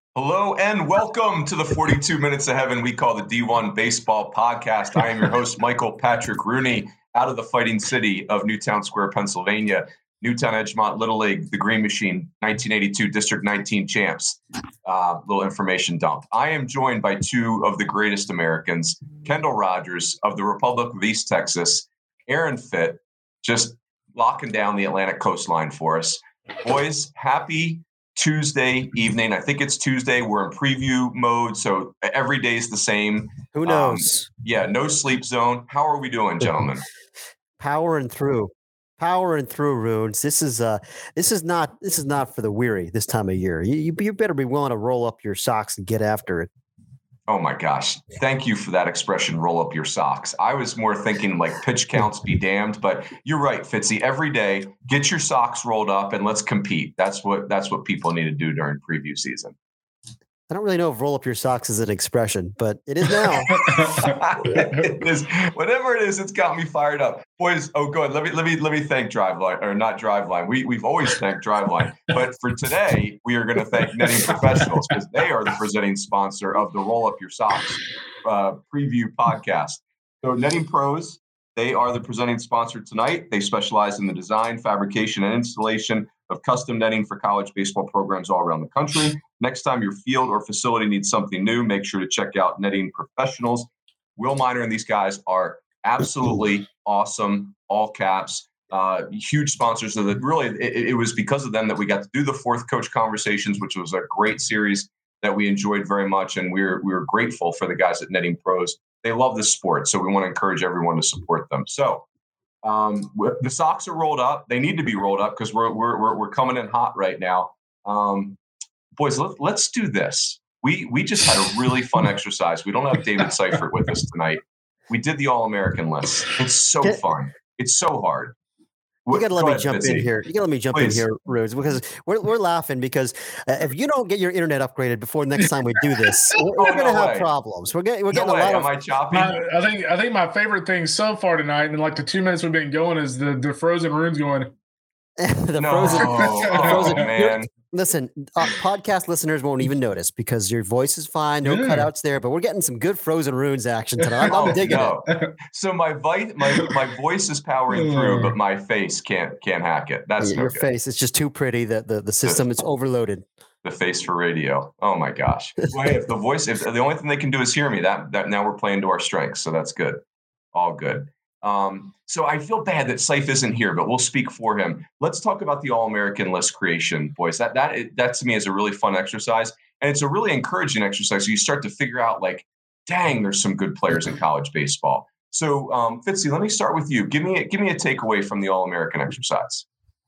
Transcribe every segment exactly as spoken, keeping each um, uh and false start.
Hello and welcome to the forty-two Minutes of Heaven we call the D one Baseball Podcast. I am your host, Michael Patrick Rooney, out of the Fighting City of Newtown Square, Pennsylvania. Newtown Edgemont Little League, the Green Machine, nineteen eighty-two District nineteen champs. Uh, little information dump. I am joined by two of the greatest Americans, Kendall Rogers of the Republic of East Texas, Aaron Fitt, just locking down the Atlantic coastline for us. Boys, happy Tuesday evening. I think it's Tuesday. We're in preview mode, so every day is the same. Who knows? Um, yeah, no sleep zone. How are we doing, gentlemen? Powering through, powering through, Runes. This is uh, this is not this is not for the weary this time of year. You you, you better be willing to roll up your socks and get after it. Oh my gosh. Thank you for that expression, roll up your socks. I was more thinking like pitch counts be damned, but you're right, Fitzy. Every day, get your socks rolled up and let's compete. That's what that's what people need to do during preview season. I don't really know if roll up your socks is an expression, but it is now. It is. Whatever it is, it's got me fired up. Boys, oh good. Let me let me let me thank Driveline, or not Driveline. We we've always thanked Driveline. But for today, we are going to thank Netting Professionals because they are the presenting sponsor of the Roll Up Your Socks uh, preview podcast. So Netting Pros, they are the presenting sponsor tonight. They specialize in the design, fabrication, and installation of custom netting for college baseball programs all around the country. Next time your field or facility needs something new, make sure to check out Netting Professionals. Will Miner and these guys are absolutely awesome, all caps, uh, huge sponsors of the, really, it, it was because of them that we got to do the Fourth Coach Conversations, which was a great series that we enjoyed very much, and we we're, we we're grateful for the guys at Netting Pros. They love this sport, so we want to encourage everyone to support them. So um, the socks are rolled up. They need to be rolled up because we're, we're, we're, we're coming in hot right now. Um, boys, let, let's do this. We, we just had a really fun exercise. We don't have David Seifert with us tonight. We did the All-American list. It's so Get, fun. It's so hard. You got to let Go me ahead, jump Fitzy. in here. You got to let me jump Please. in here, Rose, because we're we're laughing because uh, if you don't get your internet upgraded before next time we do this, we're, we're Oh, going to no have way. problems. We're getting we're No getting way. a lot Am of. I choppy? My, I think I think my favorite thing so far tonight, in like the two minutes we've been going, is the the frozen runes going. the no. frozen, Oh, the frozen man. Listen, uh, podcast listeners won't even notice because your voice is fine, no Yeah. cutouts there. But we're getting some good frozen runes action tonight. I'm, I'm Oh, digging no. it. So my, vi- my my voice is powering through, but my face can't can't hack it. That's your no your good. face is just too pretty. That the, the system is overloaded. The face for radio. Oh my gosh. Well, hey, if the voice, if the only thing they can do is hear me, that that now we're playing to our strengths. So that's good. All good. Um, so I feel bad that Seif isn't here, but we'll speak for him. Let's talk about the All-American list creation, boys. That that that to me is a really fun exercise, and it's a really encouraging exercise. So you start to figure out, like, dang, there's some good players in college baseball. So, um, Fitzy, let me start with you. Give me a, give me a takeaway from the All-American exercise.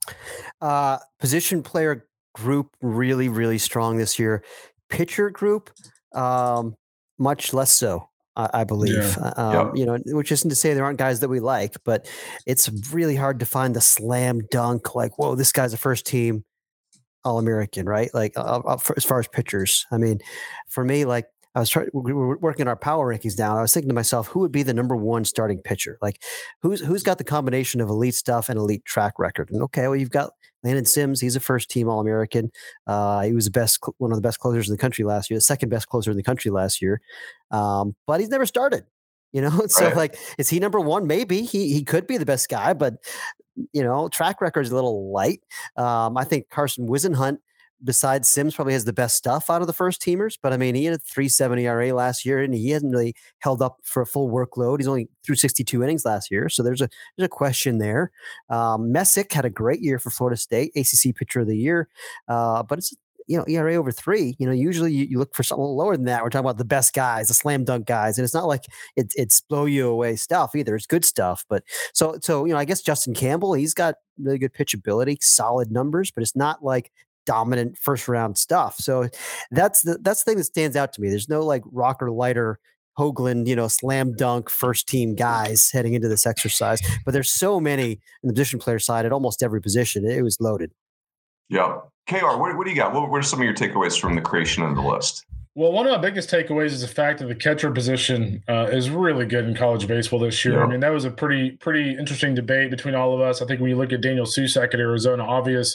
Uh, position player group really, really strong this year. Pitcher group, um, much less so, I, I believe. Yeah. Um, Yep. You know, which isn't to say there aren't guys that we like, but it's really hard to find the slam dunk. Like, whoa, this guy's a first team All-American, right? Like, uh, uh, for, as far as pitchers, I mean, for me, like. I was trying. We were working our power rankings down. I was thinking to myself, who would be the number one starting pitcher? Like, who's who's got the combination of elite stuff and elite track record? And okay, well, you've got Landon Sims. He's a first team All American. Uh, he was the best, one of the best closers in the country last year, the second best closer in the country last year. Um, but he's never started. You know, so Right. like, is he number one? Maybe he he could be the best guy, but you know, track record is a little light. Um, I think Carson Wisenhunt, besides Sims, probably has the best stuff out of the first teamers. But I mean, he had a three seventy E R A last year, and he hasn't really held up for a full workload. He's only threw sixty-two innings last year, so there's a there's a question there. Um, Messick had a great year for Florida State, A C C Pitcher of the Year, uh, but it's you know E R A over three. You know, usually you, you look for something a little lower than that. We're talking about the best guys, the slam dunk guys, and it's not like it, it's blow you away stuff either. It's good stuff, but so so you know, I guess Justin Campbell, he's got really good pitchability, solid numbers, but it's not like dominant first round stuff. So that's the that's the thing that stands out to me. There's no like rocker lighter Hoagland, you know, slam dunk first team guys heading into this exercise, but there's so many in the position player side at almost every position. It was loaded. Yeah. K R, what, what do you got? What, what are some of your takeaways from the creation of the list? Well, one of my biggest takeaways is the fact that the catcher position uh, is really good in college baseball this year. Yeah. I mean, that was a pretty pretty interesting debate between all of us. I think when you look at Daniel Susac at Arizona, obvious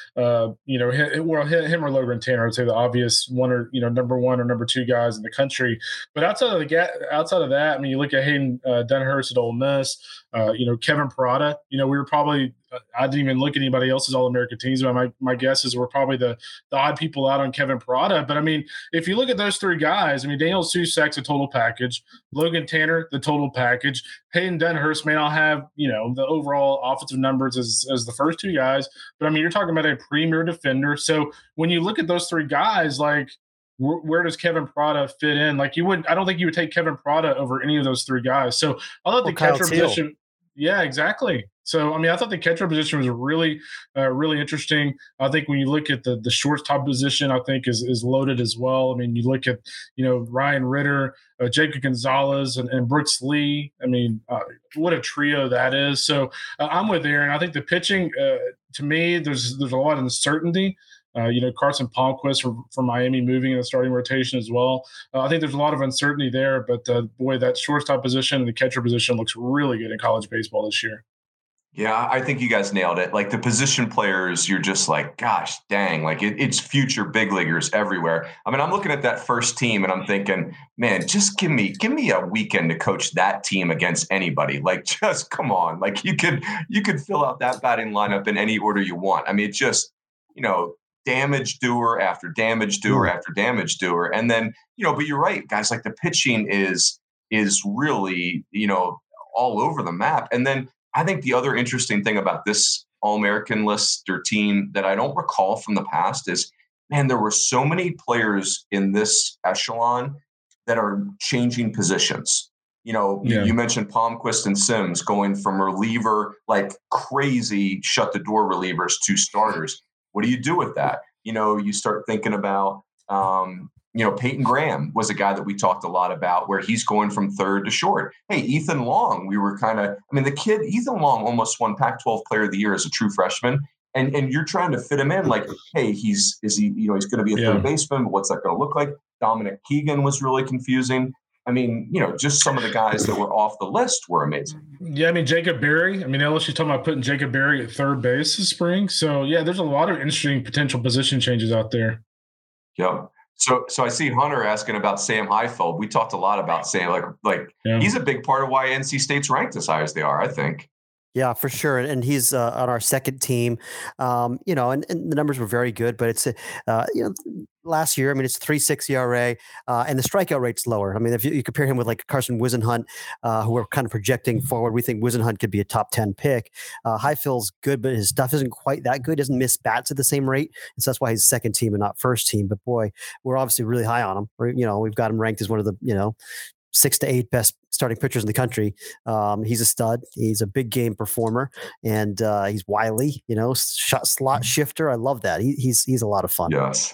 uh, you know, him, well, him or Logan Tanner, I'd say the obvious one or, you know, number one or number two guys in the country. But outside of the outside of that, I mean, you look at Hayden uh, Dunhurst at Ole Miss, uh, you know, Kevin Parada, you know, we were probably, I didn't even look at anybody else's All-American teams, but my, my guess is we're probably the, the odd people out on Kevin Parada. But, I mean, if you look at those three guys, I mean, Daniel Susak's a total package. Logan Tanner, the total package. Hayden Dunhurst may not have, you know, the overall offensive numbers as, as the first two guys. But, I mean, you're talking about a premier defender. So when you look at those three guys, like, where, where does Kevin Parada fit in? Like, you would – I don't think you would take Kevin Parada over any of those three guys. So I thought the catcher position – yeah, exactly. So, I mean, I thought the catcher position was really, uh, really interesting. I think when you look at the the shortstop position, I think is is loaded as well. I mean, you look at, you know, Ryan Ritter, uh, Jacob Gonzalez, and, and Brooks Lee. I mean, uh, what a trio that is. So uh, I'm with Aaron. I think the pitching, uh, to me, there's there's a lot of uncertainty. Uh, you know, Carson Palmquist from, from Miami moving in the starting rotation as well. Uh, I think there's a lot of uncertainty there, but uh, boy, that shortstop position and the catcher position looks really good in college baseball this year. Yeah, I think you guys nailed it. Like the position players, you're just like, gosh, dang, like it, it's future big leaguers everywhere. I mean, I'm looking at that first team and I'm thinking, man, just give me, give me a weekend to coach that team against anybody. Like, just come on. Like you could, you could fill out that batting lineup in any order you want. I mean, it just, you know, damage doer after damage doer mm. after damage doer. And then, you know, but you're right, guys, like the pitching is, is really, you know, all over the map. And then I think the other interesting thing about this All-American list or team that I don't recall from the past is, man, there were so many players in this echelon that are changing positions. You know, yeah. you mentioned Palmquist and Sims going from reliever, like crazy shut the door relievers to starters. What do you do with that? You know, you start thinking about, um, you know, Peyton Graham was a guy that we talked a lot about where he's going from third to short. Hey, Ethan Long, we were kind of, I mean, the kid, Ethan Long almost won Pac twelve Player of the Year as a true freshman. And and you're trying to fit him in like, hey, he's, is he, you know, he's going to be a yeah. third baseman, but what's that going to look like? Dominic Keegan was really confusing. I mean, you know, just some of the guys that were off the list were amazing. Yeah, I mean, Jacob Berry. I mean, L S U's talking about putting Jacob Berry at third base this spring. So, yeah, there's a lot of interesting potential position changes out there. Yeah. So, so I see Hunter asking about Sam Highfield. We talked a lot about Sam. Like, like yeah. he's a big part of why N C State's ranked as high as they are, I think. Yeah, for sure. And he's uh, on our second team, um, you know, and, and the numbers were very good, but it's, uh, you know, last year, I mean, it's three point six E R A, uh, and the strikeout rate's lower. I mean, if you, you compare him with like Carson Whisenhunt, uh, who we're kind of projecting forward, we think Whisenhunt could be a top ten pick. Uh, Highfield's good, but his stuff isn't quite that good. He doesn't miss bats at the same rate. And so that's why he's second team and not first team. But boy, we're obviously really high on him. We're, you know, we've got him ranked as one of the, you know, six to eight best starting pitchers in the country. Um, he's a stud. He's a big game performer, and uh, he's wily. You know, shot slot shifter. I love that. He, he's he's a lot of fun. Yes.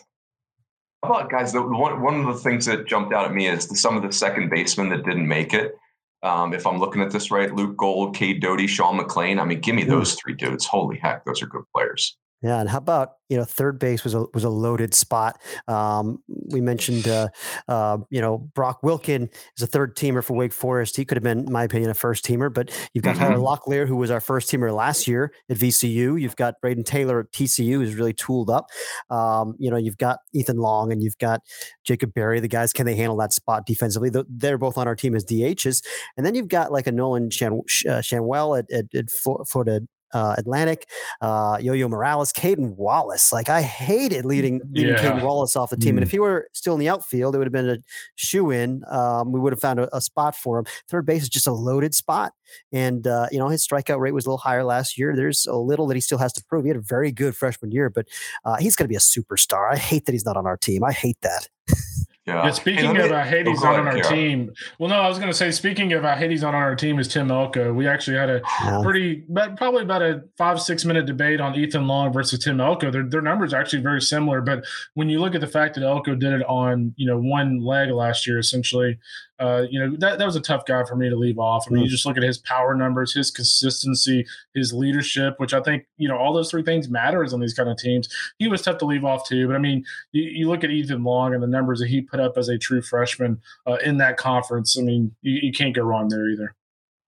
How about guys? The, one one of the things that jumped out at me is the, some of the second basemen that didn't make it. Um, if I'm looking at this right, Luke Gold, Cade Doty, Sean McClain. I mean, give me those three dudes. Holy heck, those are good players. Yeah, and how about, you know, third base was a was a loaded spot. Um, we mentioned, uh, uh, you know, Brock Wilkin is a third teamer for Wake Forest. He could have been, in my opinion, a first teamer. But you've got mm-hmm. Tyler Locklear, who was our first teamer last year at V C U. You've got Braden Taylor at T C U, who's really tooled up. Um, you know, you've got Ethan Long and you've got Jacob Berry. The guys, can they handle that spot defensively? They're both on our team as D Hs. And then you've got like a Nolan Shan- uh, Shanwell at, at, at Florida. Uh, Atlantic, uh, Yo-Yo Morales, Caden Wallace. Like, I hated leading, leading yeah. Caden Wallace off the team. Mm. And if he were still in the outfield, it would have been a shoe-in. Um, we would have found a, a spot for him. Third base is just a loaded spot. And, uh, you know, his strikeout rate was a little higher last year. There's a little that he still has to prove. He had a very good freshman year, but uh, he's going to be a superstar. I hate that he's not on our team. I hate that. Yeah. yeah. Speaking hey, of, I hate he's not on our yeah. team. Well, no, I was going to say, speaking of, I hate he's not on our team is Tim Elko. We actually had a yeah. pretty, but probably about a five, six minute debate on Ethan Long versus Tim Elko. Their, their numbers are actually very similar. But when you look at the fact that Elko did it on, you know, one leg last year, essentially, uh, you know, that, that was a tough guy for me to leave off. I mean, mm. you just look at his power numbers, his consistency, his leadership, which I think, you know, all those three things matters on these kind of teams. He was tough to leave off too. But I mean, you, you look at Ethan Long and the numbers that he put up as a true freshman uh, in that conference. I mean, you, you can't go wrong there either.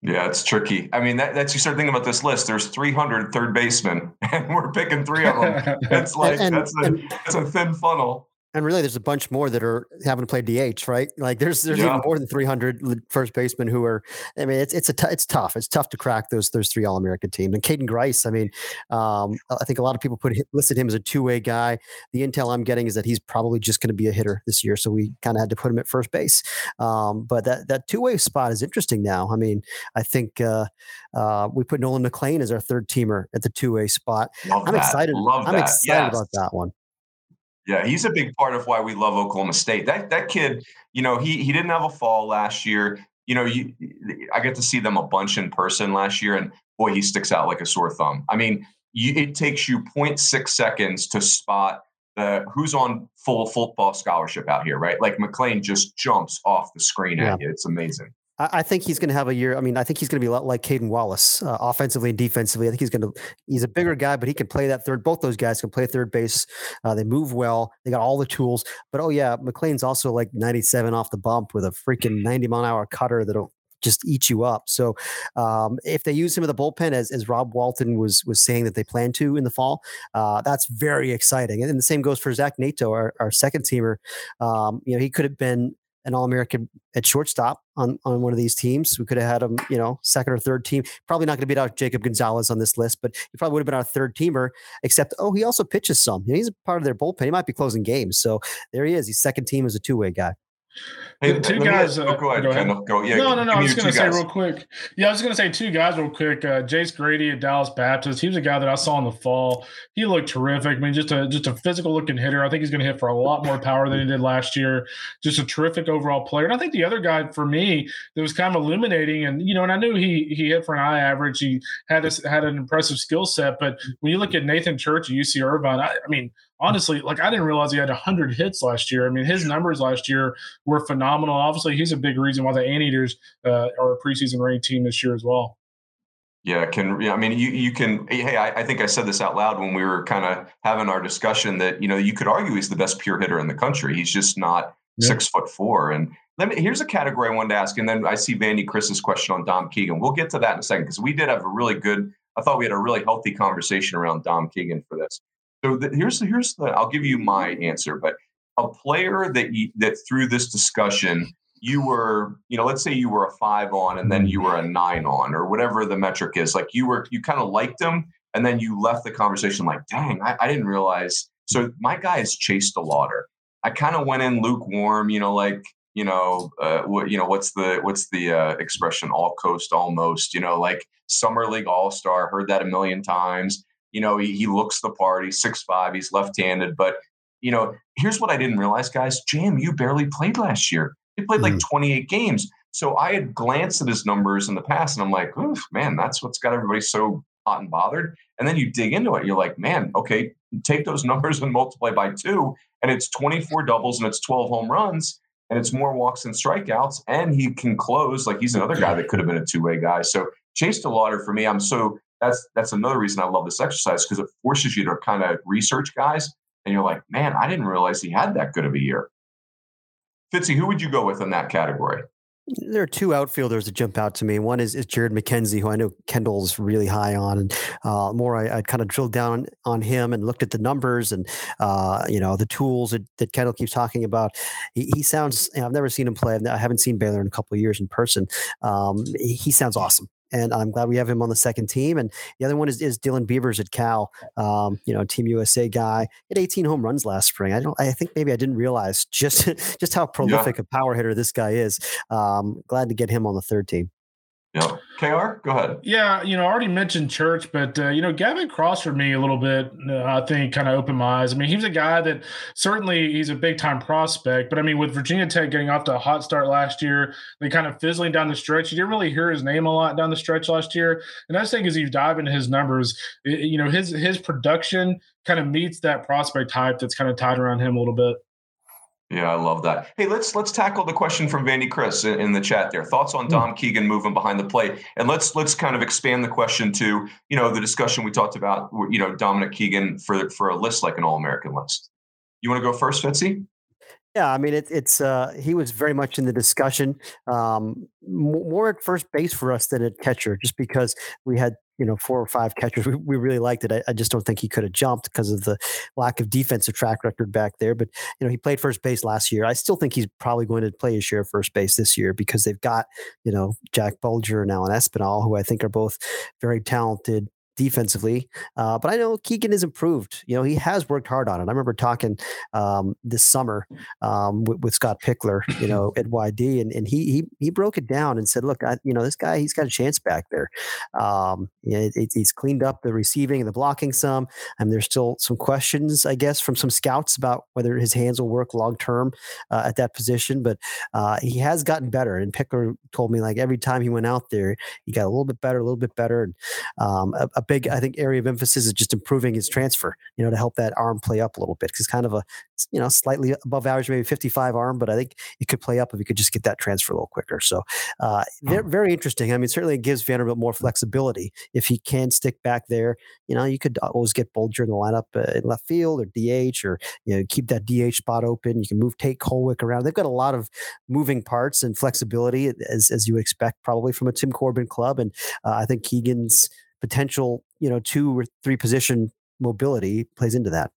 Yeah, it's tricky. I mean, that, that's you start thinking about this list. There's three hundred third basemen, and we're picking three of them. It's like and, that's a and, that's a thin funnel. And really, there's a bunch more that are having to play D H, right? Like there's there's Yeah. even more than three hundred first basemen who are. I mean, it's it's a t- it's tough. It's tough to crack those those three All American teams. And Caden Grice, I mean, um, I think a lot of people put listed him as a two way guy. The intel I'm getting is that he's probably just going to be a hitter this year, so we kind of had to put him at first base. Um, but that that two way spot is interesting now. I mean, I think uh, uh, we put Nolan McLean as our third teamer at the two way spot. Love I'm that. excited. Love I'm that. excited Yes. about that one. Yeah, he's a big part of why we love Oklahoma State. That that kid, you know, he he didn't have a fall last year. You know, you, I get to see them a bunch in person last year, and boy, he sticks out like a sore thumb. I mean, you, it takes you zero point six seconds to spot the who's on full football scholarship out here, right? Like McLean just jumps off the screen Yeah. at you. It's amazing. I think he's going to have a year. I mean, I think he's going to be a lot like Caden Wallace, uh, offensively and defensively. I think he's going to. He's a bigger guy, but he can play that third. Both those guys can play third base. Uh, they move well. They got all the tools. But oh yeah, McLean's also like ninety-seven off the bump with a freaking ninety mile an hour cutter that'll just eat you up. So um, if they use him in the bullpen, as as Rob Walton was was saying that they plan to in the fall, uh, that's very exciting. And then the same goes for Zach Nato, our, our second teamer. Um, you know, he could have been an All-American at shortstop on, on one of these teams. We could have had him, you know, second or third team. Probably not going to beat out Jacob Gonzalez on this list, but he probably would have been our third teamer, except, oh, he also pitches some. You know, he's a part of their bullpen. He might be closing games. So there he is. He's second team as a two-way guy. Hey, two guys. Get, oh, go ahead. Go ahead. Go, yeah, no, no, no. I was going to say guys. real quick. Yeah, I was going to say two guys real quick. Uh, Jace Grady at Dallas Baptist. He was a guy that I saw in the fall. He looked terrific. I mean, just a just a physical looking hitter. I think he's going to hit for a lot more power than he did last year. Just a terrific overall player. And I think the other guy for me that was kind of illuminating, and you know, and I knew he he hit for an eye average. He had this, had an impressive skill set. But when you look at Nathan Church at U C Irvine, I, I mean. Honestly, like I didn't realize he had one hundred hits last year. I mean, his numbers last year were phenomenal. Obviously, he's a big reason why the Anteaters uh, are a preseason ranked team this year as well. Yeah, can yeah, I mean, you you can. Hey, I, I think I said this out loud when we were kind of having our discussion that you know you could argue he's the best pure hitter in the country. He's just not yeah. six foot four. And let me, here's a category I wanted to ask, and then I see Vandy Chris's question on Dom Keegan. We'll get to that in a second because we did have a really good. I thought we had a really healthy conversation around Dom Keegan for this. So the, here's the, here's the, I'll give you my answer, but a player that you, that through this discussion, you were, you know, let's say you were a five on and then you were a nine on or whatever the metric is, like you were, you kind of liked him and then you left the conversation like, dang, I, I didn't realize. So my guy is Chase DeLauder. I kind of went in lukewarm, you know, like, you know, uh, what, you know, what's the, what's the uh, expression, all coast, almost, you know, like summer league all-star, heard that a million times. You know, he, he looks the part. He's six five. He's left-handed. But, you know, here's what I didn't realize, guys. J M U barely played last year. He played like twenty-eight games. So I had glanced at his numbers in the past, and I'm like, oof, man, that's what's got everybody so hot and bothered. And then you dig into it. You're like, man, okay, take those numbers and multiply by two, and it's twenty-four doubles and it's twelve home runs, and it's more walks than strikeouts, and he can close. Like he's another guy that could have been a two-way guy. So Chase DeLauder, for me, I'm so – That's that's another reason I love this exercise because it forces you to kind of research guys, and you're like, man, I didn't realize he had that good of a year. Fitzy, who would you go with in that category? There are two outfielders that jump out to me. One is, is Jared McKenzie, who I know Kendall's really high on. And uh, more, I, I kind of drilled down on, on him and looked at the numbers and, uh, you know, the tools that, that Kendall keeps talking about. He, he sounds, you know, I've never seen him play. I haven't seen Baylor in a couple of years in person. Um, he, he sounds awesome. And I'm glad we have him on the second team. And the other one is, is Dylan Beavers at Cal, um, you know, Team U S A guy. He had eighteen home runs last spring. I don't. I think maybe I didn't realize just just how prolific yeah. a power hitter this guy is. Um, glad to get him on the third team. Yeah. K R, go ahead. Yeah, you know, I already mentioned Church, but, uh, you know, Gavin Cross for me a little bit, uh, I think, kind of opened my eyes. I mean, he was a guy that certainly he's a big-time prospect, but, I mean, with Virginia Tech getting off to a hot start last year, they kind of fizzling down the stretch. You didn't really hear his name a lot down the stretch last year. And I just think as you dive into his numbers, it, you know, his his production kind of meets that prospect type that's kind of tied around him a little bit. Yeah, I love that. Hey, let's let's tackle the question from Vandy Chris in, in the chat there. Thoughts on Dom mm. Keegan moving behind the plate, and let's let's kind of expand the question to you know the discussion we talked about. You know, Dominic Keegan for for a list like an All-American list. You want to go first, Fitzy? Yeah, I mean, it, it's uh, he was very much in the discussion, um, more at first base for us than at catcher, just because we had you know four or five catchers. We, we really liked it. I, I just don't think he could have jumped because of the lack of defensive track record back there. But you know, he played first base last year. I still think he's probably going to play his share of first base this year because they've got you know Jack Bulger and Alan Espinal, who I think are both very talented defensively. Uh, but I know Keegan has improved. You know, he has worked hard on it. I remember talking um, this summer um, with, with Scott Pickler, you know, at Y D, and, and he he he broke it down and said, look, I, you know, this guy, he's got a chance back there. Um, you know, it, he's cleaned up the receiving and the blocking some, and there's still some questions, I guess, from some scouts about whether his hands will work long term uh, at that position. But uh, he has gotten better. And Pickler told me like every time he went out there, he got a little bit better, a little bit better. And um, a, a big, I think, area of emphasis is just improving his transfer, you know, to help that arm play up a little bit. Because kind of a, you know, slightly above average, maybe fifty-five arm, but I think it could play up if he could just get that transfer a little quicker. So uh, very, very interesting. I mean, certainly it gives Vanderbilt more flexibility. If he can stick back there, you know, you could always get Bulger in the lineup uh, in left field or D H, or, you know, keep that D H spot open. You can move Tate Colwick around. They've got a lot of moving parts and flexibility, as, as you would expect probably from a Tim Corbin club. And uh, I think Keegan's potential, you know, two or three position mobility plays into that.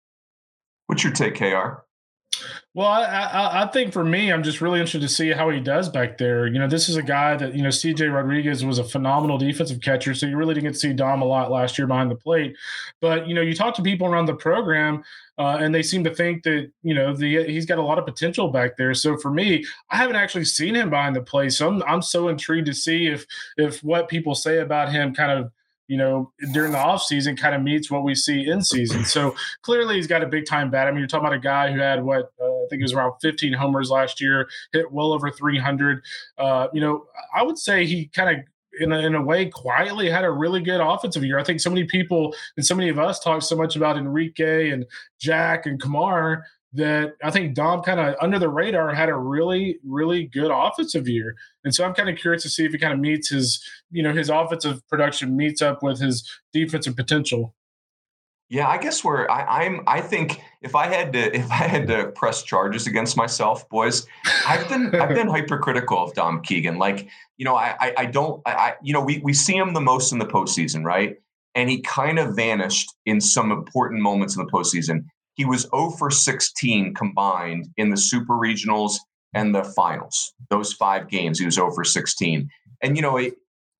What's your take, K R? Well, I, I, I think for me, I'm just really interested to see how he does back there. You know, this is a guy that, you know, C J Rodriguez was a phenomenal defensive catcher, so you really didn't get to see Dom a lot last year behind the plate. But, you know, you talk to people around the program, uh, and they seem to think that, you know, the he's got a lot of potential back there. So for me, I haven't actually seen him behind the plate, so I'm, I'm so intrigued to see if if what people say about him kind of, you know, during the offseason kind of meets what we see in season. So clearly he's got a big time bat. I mean, you're talking about a guy who had what, uh, I think it was around fifteen homers last year, hit well over three hundred. Uh, you know, I would say he kind of, in a, in a way, quietly had a really good offensive year. I think so many people and so many of us talk so much about Enrique and Jack and Kamar that I think Dom kind of under the radar had a really, really good offensive year. And so I'm kind of curious to see if he kind of meets his, you know, his offensive production meets up with his defensive potential. Yeah, I guess where I, I'm, I think if I had to, if I had to press charges against myself, boys, I've been, I've been hypercritical of Dom Keegan. Like, you know, I, I, I don't, I, I, you know, we, we see him the most in the postseason, right? And he kind of vanished in some important moments in the postseason. He was zero for sixteen combined in the super regionals and the finals. Those five games, he was zero for sixteen. And, you know, it,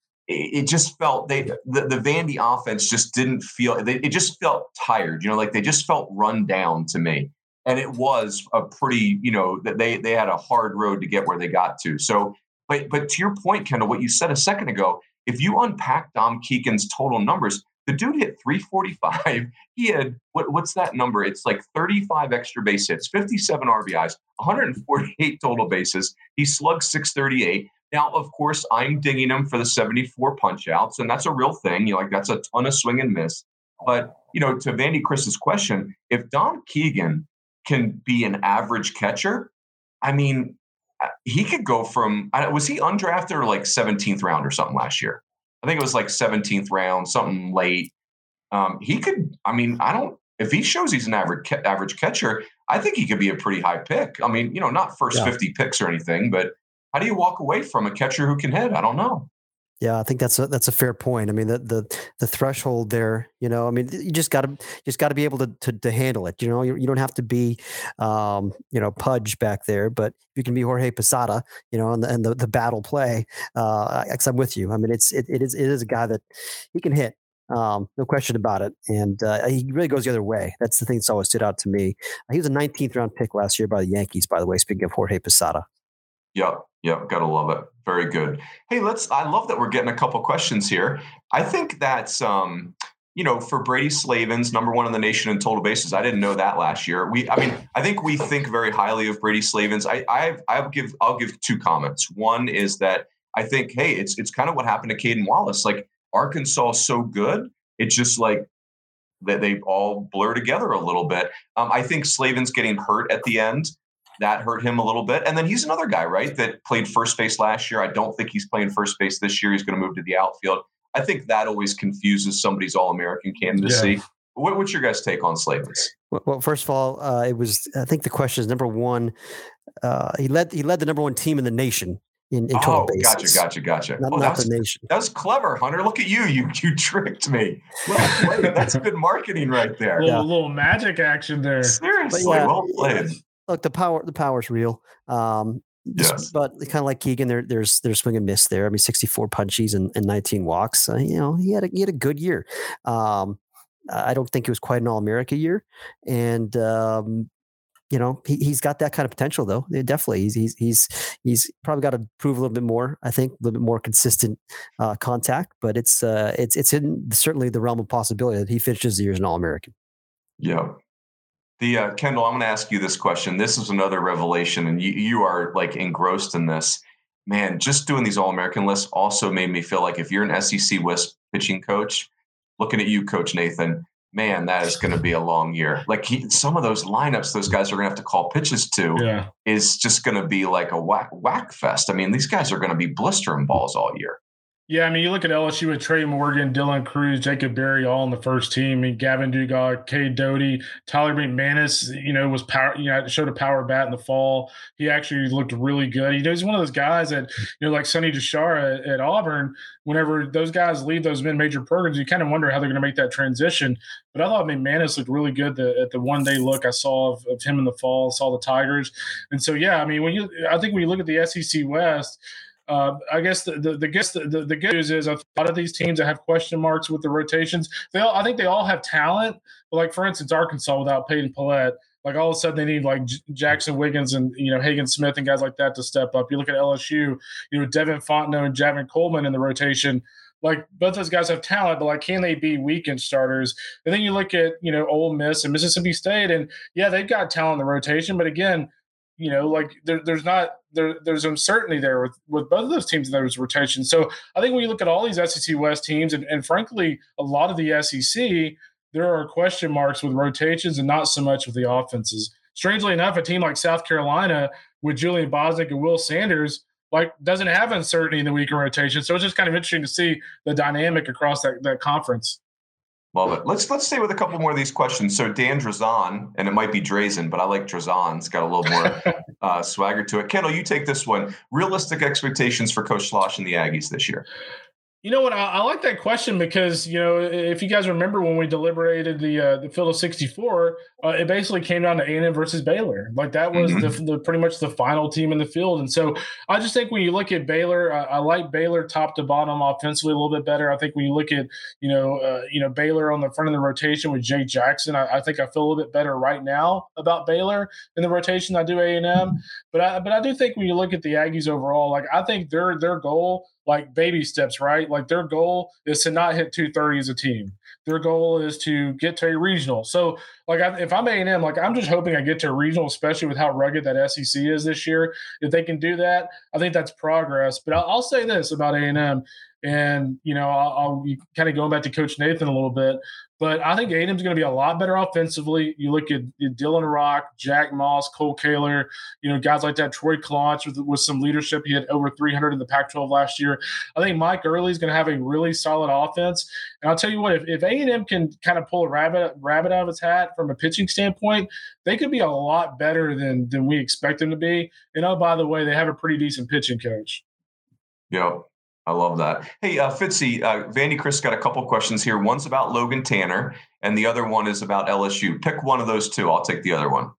it just felt they the, the Vandy offense just didn't feel they, it just felt tired, you know, like they just felt run down to me. And it was a pretty, you know, that they they had a hard road to get where they got to. So, but but to your point, Kendall, what you said a second ago, if you unpack Dom Keegan's total numbers, the dude hit three forty-five. He had what what's that number? It's like thirty-five extra base hits, fifty-seven R B Is, one hundred forty-eight total bases. He slugged six thirty-eight. Now, of course, I'm dinging him for the seventy-four punch outs, and that's a real thing. You know, like that's a ton of swing and miss. But, you know, to Vandy Chris's question, if Dom Keegan can be an average catcher, I mean, he could go from, was he undrafted or like seventeenth round or something last year? I think it was like seventeenth round, something late. Um, he could, I mean, I don't, if he shows he's an average average catcher, I think he could be a pretty high pick. I mean, you know, not first yeah. fifty picks or anything, but how do you walk away from a catcher who can hit? I don't know. Yeah, I think that's a that's a fair point. I mean, the the the threshold there, you know, I mean, you just got to just got to be able to, to to handle it. You know, you, you don't have to be, um, you know, Pudge back there, but you can be Jorge Posada, you know, and the and the, the battle play. Uh, I'm with you. I mean, it's it, it is it is a guy that he can hit. Um, no question about it. And uh, he really goes the other way. That's the thing that's always stood out to me. He was a nineteenth round pick last year by the Yankees, by the way, speaking of Jorge Posada. Yep. Yep. Gotta love it. Very good. Hey, let's, I love that we're getting a couple questions here. I think that's, um, you know, for Brady Slavens, number one in the nation in total bases. I didn't know that last year. We, I mean, I think we think very highly of Brady Slavens. I, I, I'll give, I'll give two comments. One is that I think, hey, it's, it's kind of what happened to Caden Wallace. Like Arkansas is so good. It's just like that they all blur together a little bit. Um, I think Slavens getting hurt at the end, that hurt him a little bit. And then he's another guy, right, that played first base last year. I don't think he's playing first base this year. He's going to move to the outfield. I think that always confuses somebody's All-American candidacy. Yeah. What, what's your guys' take on Slavens? Well, well, first of all, uh, it was, I think the question is number one. Uh, he led he led the number one team in the nation in, in total oh, bases. gotcha, gotcha, gotcha. Not, oh, not that's, the nation. That was clever, Hunter. Look at you. You you tricked me. Well played. That's good marketing right there. A little, Yeah. little magic action there. Seriously, yeah, well played. Look, the power the power's real. Um, Yes. But kind of like Keegan, there, there's there's swing and miss there. I mean, sixty-four punchies and, and nineteen walks. Uh, you know, he had a he had a good year. Um, I don't think it was quite an All-America year, and um, you know, he he's got that kind of potential though. Yeah, definitely, he's he's he's he's probably got to prove a little bit more. I think a little bit more consistent uh, contact, but it's uh, it's it's in certainly the realm of possibility that he finishes the year as an All-American. Yeah. The uh, Kendall, I'm going to ask you this question. This is another revelation, and you, you are like engrossed in this. Man, just doing these All-American lists also made me feel like if you're an S E C West pitching coach, looking at you, Coach Nathan, man, that is going to be a long year. Like he, some of those lineups those guys are going to have to call pitches to yeah. is just going to be like a whack, whack fest. I mean, these guys are going to be blistering balls all year. Yeah, I mean, you look at L S U with Trey Morgan, Dylan Cruz, Jacob Berry, all in the first team. I mean, Gavin Dugard, Cade Doty, Tyler McManus, you know, was power, you know, showed a power bat in the fall. He actually looked really good. You know, he's one of those guys that, you know, like Sonny Deshara at, at Auburn, whenever those guys leave those mid-major programs, you kind of wonder how they're going to make that transition. But I thought McManus looked really good the, at the one-day look I saw of, of him in the fall, saw the Tigers. And so, yeah, I mean, when you, I think when you look at the S E C West, Uh, I guess the the the, guess the, the the good news is a lot of these teams that have question marks with the rotations, they all, I think they all have talent. But like for instance, Arkansas without Peyton Pallette, like all of a sudden they need like J- Jackson Wiggins and you know Hagen Smith and guys like that to step up. You look at L S U, you know Devin Fontenot and Javin Coleman in the rotation. Like both those guys have talent, but like can they be weekend starters? And then you look at you know Ole Miss and Mississippi State, and yeah, they've got talent in the rotation, but again. You know, like there, there's not there, there's uncertainty there with, with both of those teams in those rotations. So I think when you look at all these S E C West teams, and, and frankly, a lot of the S E C, there are question marks with rotations and not so much with the offenses. Strangely enough, a team like South Carolina with Julian Bosnick and Will Sanders, like doesn't have uncertainty in the weekend rotation. So it's just kind of interesting to see the dynamic across that, that conference. Love it. Let's let's stay with a couple more of these questions. So Dan Drazan, and it might be Drazen, but I like Drazan. It's got a little more uh, swagger to it. Kendall, you take this one. Realistic expectations for Coach Schloss and the Aggies this year. You know what? I, I like that question because, you know, if you guys remember when we deliberated the uh, the field of sixty-four, uh, it basically came down to A and M versus Baylor. Like that was mm-hmm. the, the pretty much the final team in the field. And so I just think when you look at Baylor, I, I like Baylor top to bottom offensively a little bit better. I think when you look at, you know, uh, you know Baylor on the front of the rotation with Jay Jackson, I, I think I feel a little bit better right now about Baylor in the rotation than I do A and M. But I but I do think when you look at the Aggies overall, like I think their their goal. Like baby steps, right? Like their goal is to not hit two thirty as a team. Their goal is to get to a regional. So, like, I, if I'm A and M, like, I'm just hoping I get to a regional, especially with how rugged that S E C is this year. If they can do that, I think that's progress. But I'll, I'll say this about A and M, and, you know, I'll, I'll kind of going back to Coach Nathan a little bit, but I think A and M is going to be a lot better offensively. You look at Dylan Rock, Jack Moss, Cole Kaler, you know, guys like that, Troy Claunch with, with some leadership. He had over three hundred in the Pac twelve last year. I think Mike Early is going to have a really solid offense. And I'll tell you what, if, if A and M can kind of pull a rabbit, rabbit out of its hat from a pitching standpoint, they could be a lot better than, than we expect them to be. And, oh, by the way, they have a pretty decent pitching coach. Yep. I love that. Hey, uh, Fitzy, uh, Vandy Chris got a couple questions here. One's about Logan Tanner, and the other one is about L S U. Pick one of those two. I'll take the other one.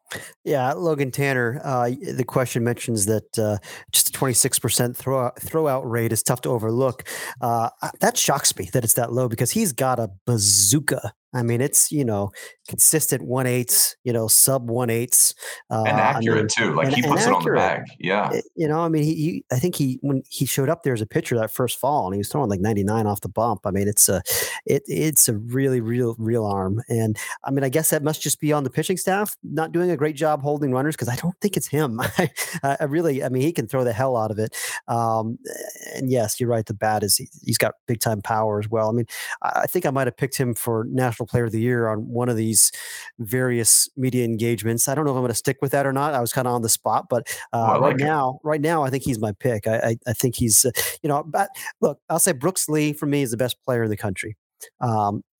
Yeah, Logan Tanner, uh, the question mentions that uh, just a twenty-six percent throw out, throw out rate is tough to overlook. Uh, that shocks me that it's that low because he's got a bazooka. I mean, it's, you know, consistent one eighths, you know, sub one eighths. Uh, and accurate I mean, too. Like and, he puts it on the bag. Yeah. It, you know, I mean, he, he, I think he, when he showed up there as a pitcher that first fall and he was throwing like ninety-nine off the bump. I mean, it's a, it, it's a really real, real arm. And I mean, I guess that must just be on the pitching staff, not doing a great job holding runners. Cause I don't think it's him. I, I really, I mean, he can throw the hell out of it. Um, and yes, you're right. The bat is, he, he's got big time power as well. I mean, I think I might've picked him for national player of the year on one of these various media engagements. I don't know if I'm going to stick with that or not. I was kind of on the spot, but uh, oh, like right it. now, right now, I think he's my pick. I, I, I think he's, uh, you know, but look, I'll say Brooks Lee for me is the best player in the country. Um,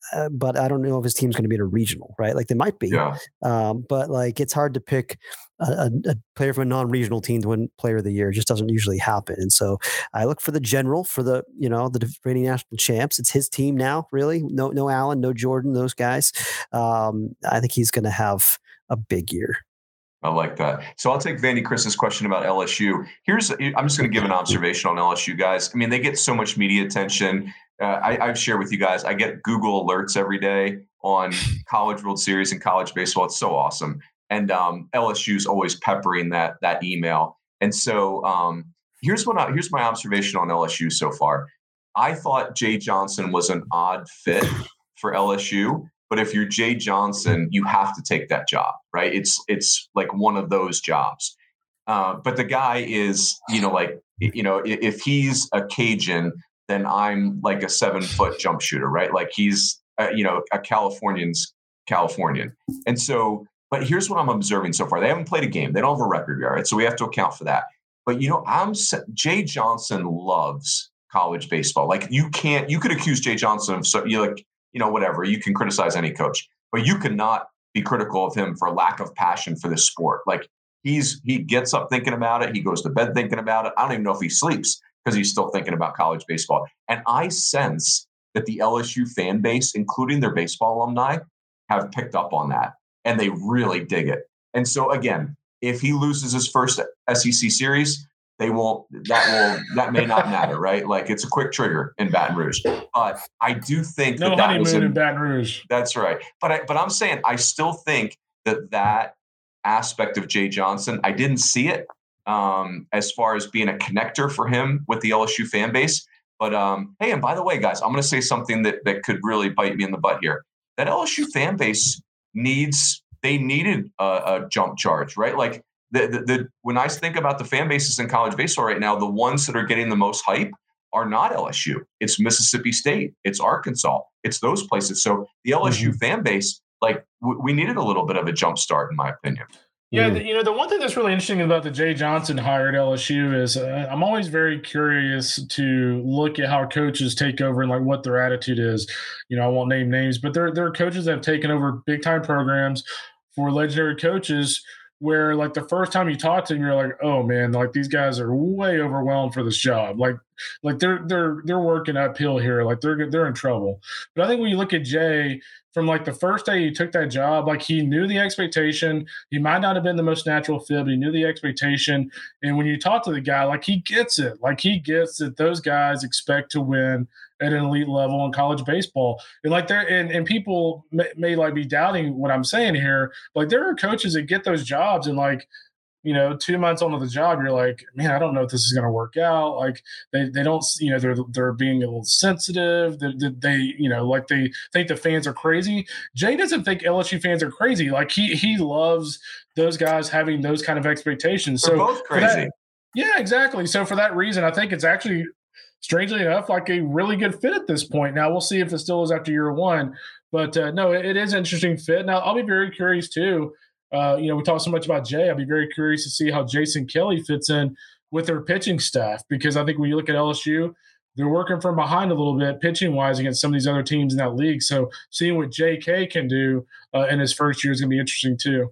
uh, but I don't know if his team's going to be in a regional, right? Like they might be, Yeah. um, but like it's hard to pick a, a player from a non-regional team to win Player of the Year. It just doesn't usually happen. And so I look for the general, for the you know the defending national champs. It's his team now, really. No, no Allen, no Jordan, those guys. Um, I think he's going to have a big year. I like that. So I'll take Vandy Chris's question about L S U. Here's, I'm just going to give an observation on L S U guys. I mean, they get so much media attention. Uh, I, I've shared with you guys, I get Google alerts every day on College World Series and college baseball. It's so awesome. And um, L S U is always peppering that, that email. And so um, here's what I, here's my observation on L S U so far. I thought Jay Johnson was an odd fit for L S U. But if you're Jay Johnson, you have to take that job, right? It's it's like one of those jobs. Uh, but the guy is, you know, like, you know, if he's a Cajun, then I'm like a seven foot jump shooter, right? Like he's, uh, you know, a Californian's Californian. And so, but here's what I'm observing so far. They haven't played a game. They don't have a record yet, right? So we have to account for that. But, you know, I'm Jay Johnson loves college baseball. Like you can't, you could accuse Jay Johnson of, so you like, you know, whatever, you can criticize any coach, but you cannot be critical of him for lack of passion for this sport. Like he's, he gets up thinking about it. He goes to bed thinking about it. I don't even know if he sleeps because he's still thinking about college baseball. And I sense that the L S U fan base, including their baseball alumni, have picked up on that and they really dig it. And so again, if he loses his first S E C series, they won't, that will, that may not matter, right? Like it's a quick trigger in Baton Rouge. But I do think no that that honeymoon was in, in Baton Rouge. That's right. But I, but I'm saying, I still think that that aspect of Jay Johnson, I didn't see it um, as far as being a connector for him with the L S U fan base. But um, hey, and by the way, guys, I'm going to say something that, that could really bite me in the butt here. That L S U fan base needs, they needed a, a jump charge, right? Like, The, the, the when I think about the fan bases in college baseball right now, the ones that are getting the most hype are not L S U. It's Mississippi State. It's Arkansas. It's those places. So the L S U mm-hmm. fan base, like w- we needed a little bit of a jump start, in my opinion. Yeah, the, you know, the one thing that's really interesting about the Jay Johnson hire at L S U is uh, I'm always very curious to look at how coaches take over and like what their attitude is. You know, I won't name names, but there, there are coaches that have taken over big time programs for legendary coaches where like the first time you talk to them, you're like, oh man, like these guys are way overwhelmed for this job. Like, like they're, they're, they're working uphill here. Like they're, they're in trouble. But I think when you look at Jay from like the first day he took that job, like he knew the expectation. He might not have been the most natural fit, but he knew the expectation. And when you talk to the guy, like he gets it, like he gets that those guys expect to win at an elite level in college baseball. And like there, and, and people may, may like be doubting what I'm saying here. Like there are coaches that get those jobs and like, you know, two months onto the job, you're like, man, I don't know if this is going to work out. Like they, they don't, you know, they're, they're being a little sensitive. They, they, you know, like they think the fans are crazy. Jay doesn't think L S U fans are crazy. Like he, he loves those guys having those kind of expectations. They're so both crazy. That, yeah, exactly. So for that reason, I think it's actually, strangely enough, like a really good fit at this point. Now we'll see if it still is after year one, but uh, no, it, it is an interesting fit. Now I'll be very curious too. Uh, you know, we talk so much about Jay. I'd be very curious to see how Jason Kelly fits in with their pitching staff, because I think when you look at L S U, they're working from behind a little bit pitching wise against some of these other teams in that league. So seeing what J K can do uh, in his first year is going to be interesting too.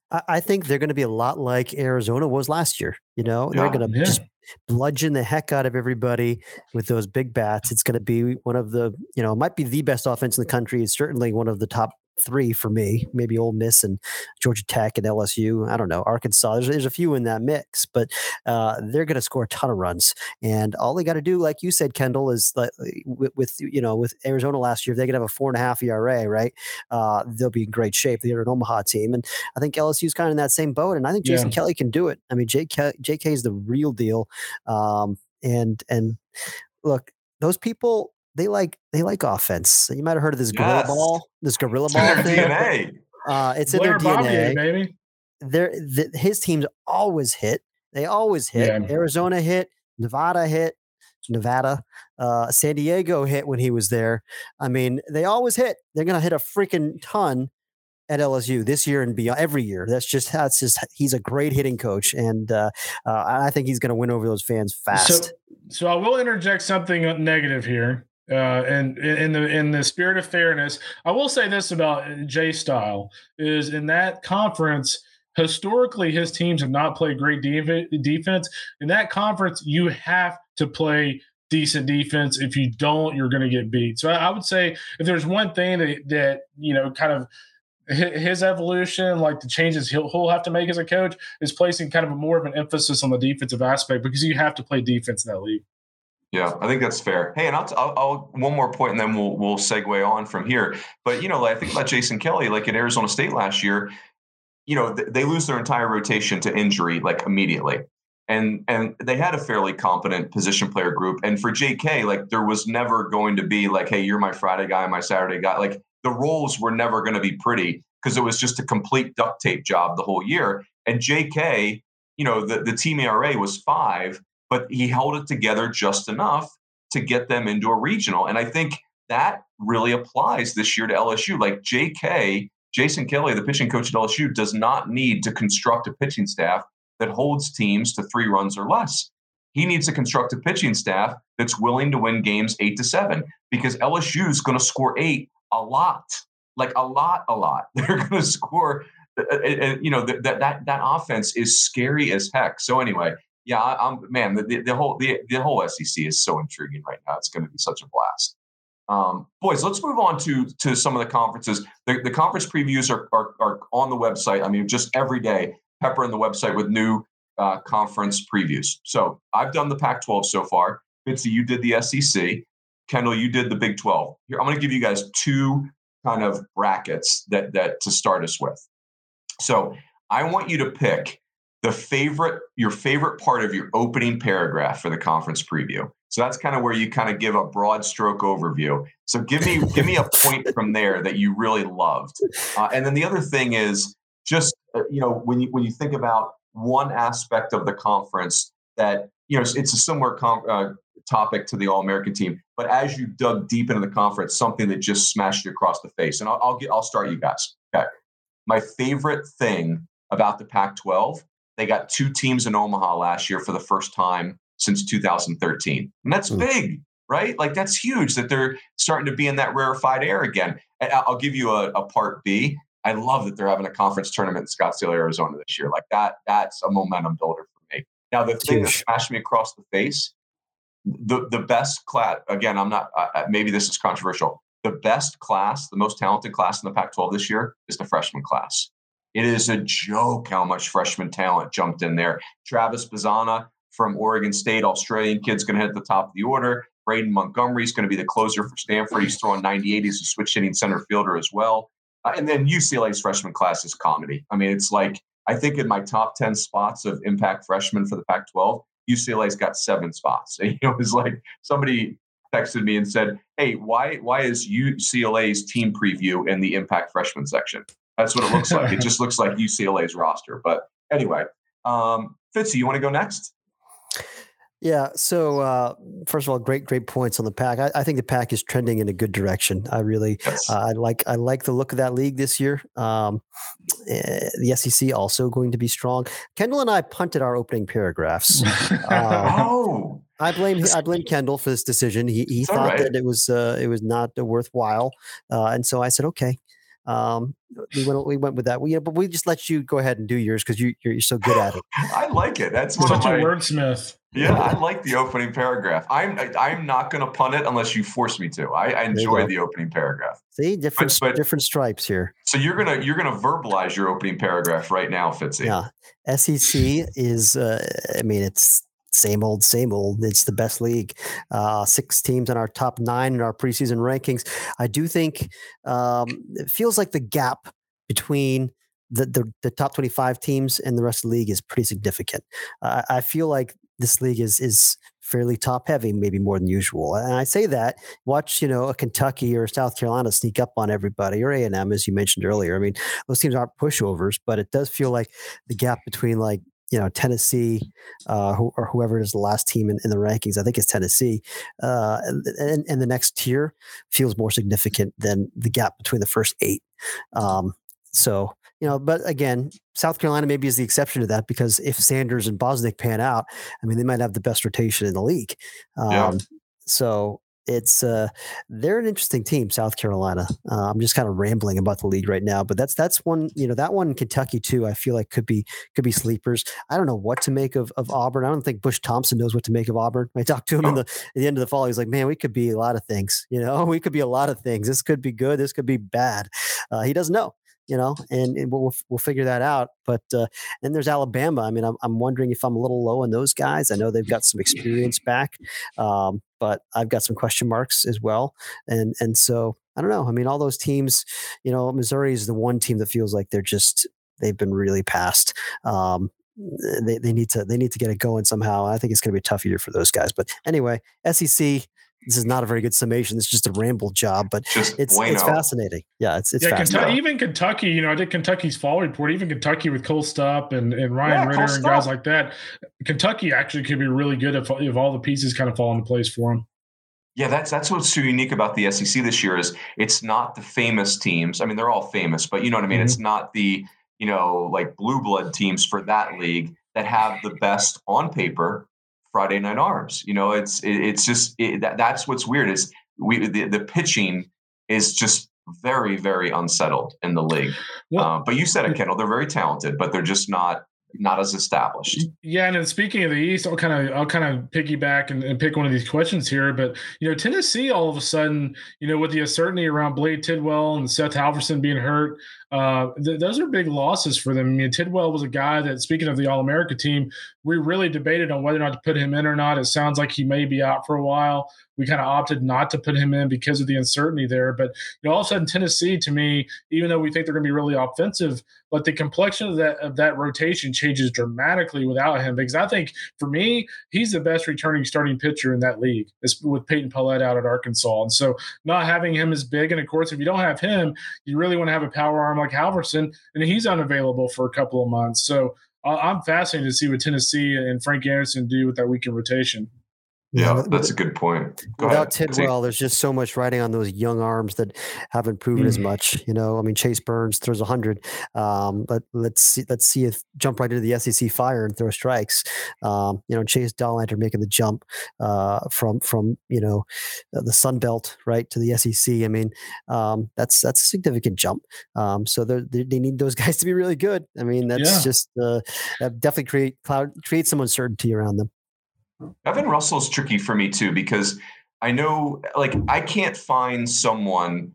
I think they're going to be a lot like Arizona was last year. You know, yeah, they're going to yeah. just bludgeon the heck out of everybody with those big bats. It's going to be one of the, you know, it might be the best offense in the country. It's certainly one of the top three for me, maybe Ole Miss and Georgia Tech and L S U. I don't know, Arkansas. There's, there's a few in that mix, but uh, they're going to score a ton of runs. And all they got to do, like you said, Kendall, is like with, with you know with Arizona last year, if they could have a four and a half E R A, right? Uh, they'll be in great shape. They're an Omaha team, and I think L S U's kind of in that same boat. And I think Jason yeah. Kelly can do it. I mean, J K J K is the real deal. Um, and and look, those people. They like they like offense. You might have heard of this gorilla yes. ball, this gorilla it's ball in their thing. D N A. Uh, it's Blair in their Bobbier, D N A. Baby. They're, the, his teams always hit. They always hit. Yeah. Arizona hit. Nevada hit. Nevada. Uh, San Diego hit when he was there. I mean, they always hit. They're going to hit a freaking ton at L S U this year and beyond, every year. That's just that's just he's a great hitting coach, and uh, uh, I think he's going to win over those fans fast. So, so I will interject something negative here. Uh, and in the in the spirit of fairness, I will say this about Jay Style is in that conference. Historically, his teams have not played great def- defense. In that conference, you have to play decent defense. If you don't, you're going to get beat. So I, I would say if there's one thing that that you know kind of his evolution, like the changes he'll, he'll have to make as a coach, is placing kind of a more of an emphasis on the defensive aspect because you have to play defense in that league. Yeah, I think that's fair. Hey, and I'll, I'll, I'll one more point, and then we'll we'll segue on from here. But you know, like, I think about Jason Kelly, like at Arizona State last year. You know, th- they lose their entire rotation to injury like immediately, and and they had a fairly competent position player group. And for J K, like there was never going to be like, hey, you're my Friday guy, my Saturday guy. Like the roles were never going to be pretty because it was just a complete duct tape job the whole year. And J K, you know, the the team E R A was five. But he held it together just enough to get them into a regional. And I think that really applies this year to L S U. Like J K, Jason Kelly, the pitching coach at L S U, does not need to construct a pitching staff that holds teams to three runs or less. He needs to construct a pitching staff that's willing to win games eight to seven because L S U is going to score eight a lot, like a lot, a lot. They're going to score, and you know, that that that offense is scary as heck. So anyway. Yeah, I'm man. The, the whole the, the whole S E C is so intriguing right now. It's going to be such a blast. Um, boys, let's move on to to some of the conferences. The, the conference previews are, are are on the website. I mean, just every day, peppering the website with new uh, conference previews. So I've done the Pac twelve so far. Fitzy, you did the S E C. Kendall, you did the Big twelve. Here, I'm going to give you guys two kind of brackets that that to start us with. So I want you to pick the favorite, your favorite part of your opening paragraph for the conference preview. So that's kind of where you kind of give a broad stroke overview. So give me, give me a point from there that you really loved. Uh, and then the other thing is just, uh, you know, when you, when you think about one aspect of the conference that, you know, it's, it's a similar com- uh, topic to the All-American team, but as you dug deep into the conference, something that just smashed you across the face. And I'll, I'll get, I'll start you guys. Okay. My favorite thing about the Pac twelve, they got two teams in Omaha last year for the first time since two thousand thirteen. And that's mm. big, right? Like that's huge that they're starting to be in that rarefied air again. And I'll give you a, a part B. I love that they're having a conference tournament in Scottsdale, Arizona this year. Like that, that's a momentum builder for me. Now, the thing huge. that smashed me across the face, the, the best class, again, I'm not, uh, maybe this is controversial. The best class, the most talented class in the Pac twelve this year is the freshman class. It is a joke how much freshman talent jumped in there. Travis Bazzana from Oregon State, Australian kid's going to hit the top of the order. Braden Montgomery is going to be the closer for Stanford. He's throwing ninety-eight. He's a switch hitting center fielder as well. Uh, and then U C L A's freshman class is comedy. I mean, it's like, I think in my top ten spots of impact freshmen for the Pac twelve, U C L A's got seven spots. You know, it was like somebody texted me and said, hey, why, why is U C L A's team preview in the impact freshman section? That's what it looks like. It just looks like U C L A's roster. But anyway, um, Fitzy, you want to go next? Yeah. So uh, first of all, great, great points on the Pac. I, I think the Pac is trending in a good direction. I really, yes. uh, I like, I like the look of that league this year. Um, uh, the S E C also going to be strong. Kendall and I punted our opening paragraphs. um, oh. I blame I blame Kendall for this decision. He he thought right. that it was uh, it was not worthwhile, uh, and so I said okay. Um, we went we went with that. We but we just let you go ahead and do yours because you you're, you're so good at it. I like it. That's one such of my, a wordsmith. Yeah, I like the opening paragraph. I'm I'm not going to punt it unless you force me to. I, I enjoy the opening paragraph. See, different but, but, different stripes here. So you're gonna you're gonna verbalize your opening paragraph right now, Fitzy. Yeah, S E C is. Uh, I mean, it's. Same old, same old. It's the best league. Uh, six teams in our top nine in our preseason rankings. I do think um, it feels like the gap between the, the the top twenty-five teams and the rest of the league is pretty significant. Uh, I feel like this league is is fairly top heavy, maybe more than usual. And I say that, watch, you know, a Kentucky or South Carolina sneak up on everybody, or A and M, as you mentioned earlier. I mean, those teams aren't pushovers, but it does feel like the gap between like, you know, Tennessee, uh, who, or whoever is the last team in, in the rankings, I think it's Tennessee, uh, and, and the next tier feels more significant than the gap between the first eight. Um, so, you know, but again, South Carolina maybe is the exception to that because if Sanders and Bosnick pan out, I mean, they might have the best rotation in the league. Um, yeah. So it's uh, they're an interesting team, South Carolina. Uh, I'm just kind of rambling about the league right now, but that's that's one, you know, that one in Kentucky too. I feel like could be could be sleepers. I don't know what to make of, of Auburn. I don't think Bush Thompson knows what to make of Auburn. I talked to him in the at the end of the fall. He was like, "Man, we could be a lot of things. You know, we could be a lot of things. This could be good. This could be bad." Uh, he doesn't know. You know, and, and we'll we'll figure that out. But uh, and there's Alabama. I mean, I'm I'm wondering if I'm a little low on those guys. I know they've got some experience back, um, but I've got some question marks as well. And and so I don't know. I mean, all those teams. You know, Missouri is the one team that feels like they're just they've been really passed. Um, they they need to they need to get it going somehow. I think it's going to be a tough year for those guys. But anyway, S E C. This is not a very good summation. It's just a ramble job, but just it's bueno. it's fascinating. Yeah, it's it's yeah, fascinating. Kentucky, even Kentucky. You know, I did Kentucky's fall report. Even Kentucky with Cole Stupp and, and Ryan yeah, Ritter and guys like that. Kentucky actually could be really good if if all the pieces kind of fall into place for them. Yeah, that's that's what's so unique about the S E C this year is it's not the famous teams. I mean, they're all famous, but you know what I mean. Mm-hmm. It's not the you know like blue blood teams for that league that have the best on paper Friday Night Arms. You know, it's it, it's just it, that that's what's weird is we the, the pitching is just very very unsettled in the league. Well, uh, but you said it, Kendall. They're very talented, but they're just not not as established. Yeah, and then speaking of the East, I'll kind of I'll kind of piggyback and, and pick one of these questions here. But you know, Tennessee all of a sudden, you know, with the uncertainty around Blade Tidwell and Seth Halverson being hurt, uh, th- those are big losses for them. I mean, Tidwell was a guy that, speaking of the All-America team, we really debated on whether or not to put him in or not. It sounds like he may be out for a while. We kind of opted not to put him in because of the uncertainty there. But you know, all of a sudden, Tennessee, to me, even though we think they're going to be really offensive, but the complexion of that of that rotation changes dramatically without him. Because I think, for me, he's the best returning starting pitcher in that league, with Peyton Pallette out at Arkansas. And so, not having him is big. And of course, if you don't have him, you really want to have a power arm like Halverson, and he's unavailable for a couple of months. So I'm fascinated to see what Tennessee and Frank Anderson do with that weekend rotation. Yeah, yeah, that's a good point. Go Without ahead. Tidwell, there's just so much riding on those young arms that haven't proven mm. as much. You know, I mean, Chase Burns throws a hundred. Um, but let's see, let's see if jump right into the S E C fire and throw strikes. Um, you know, Chase Dollander making the jump uh, from from you know the Sun Belt right to the S E C. I mean, um, that's that's a significant jump. Um, so they they need those guys to be really good. I mean, that's yeah. just uh, that definitely create cloud create some uncertainty around them. Evan Russell's tricky for me too, because I know, like, I can't find someone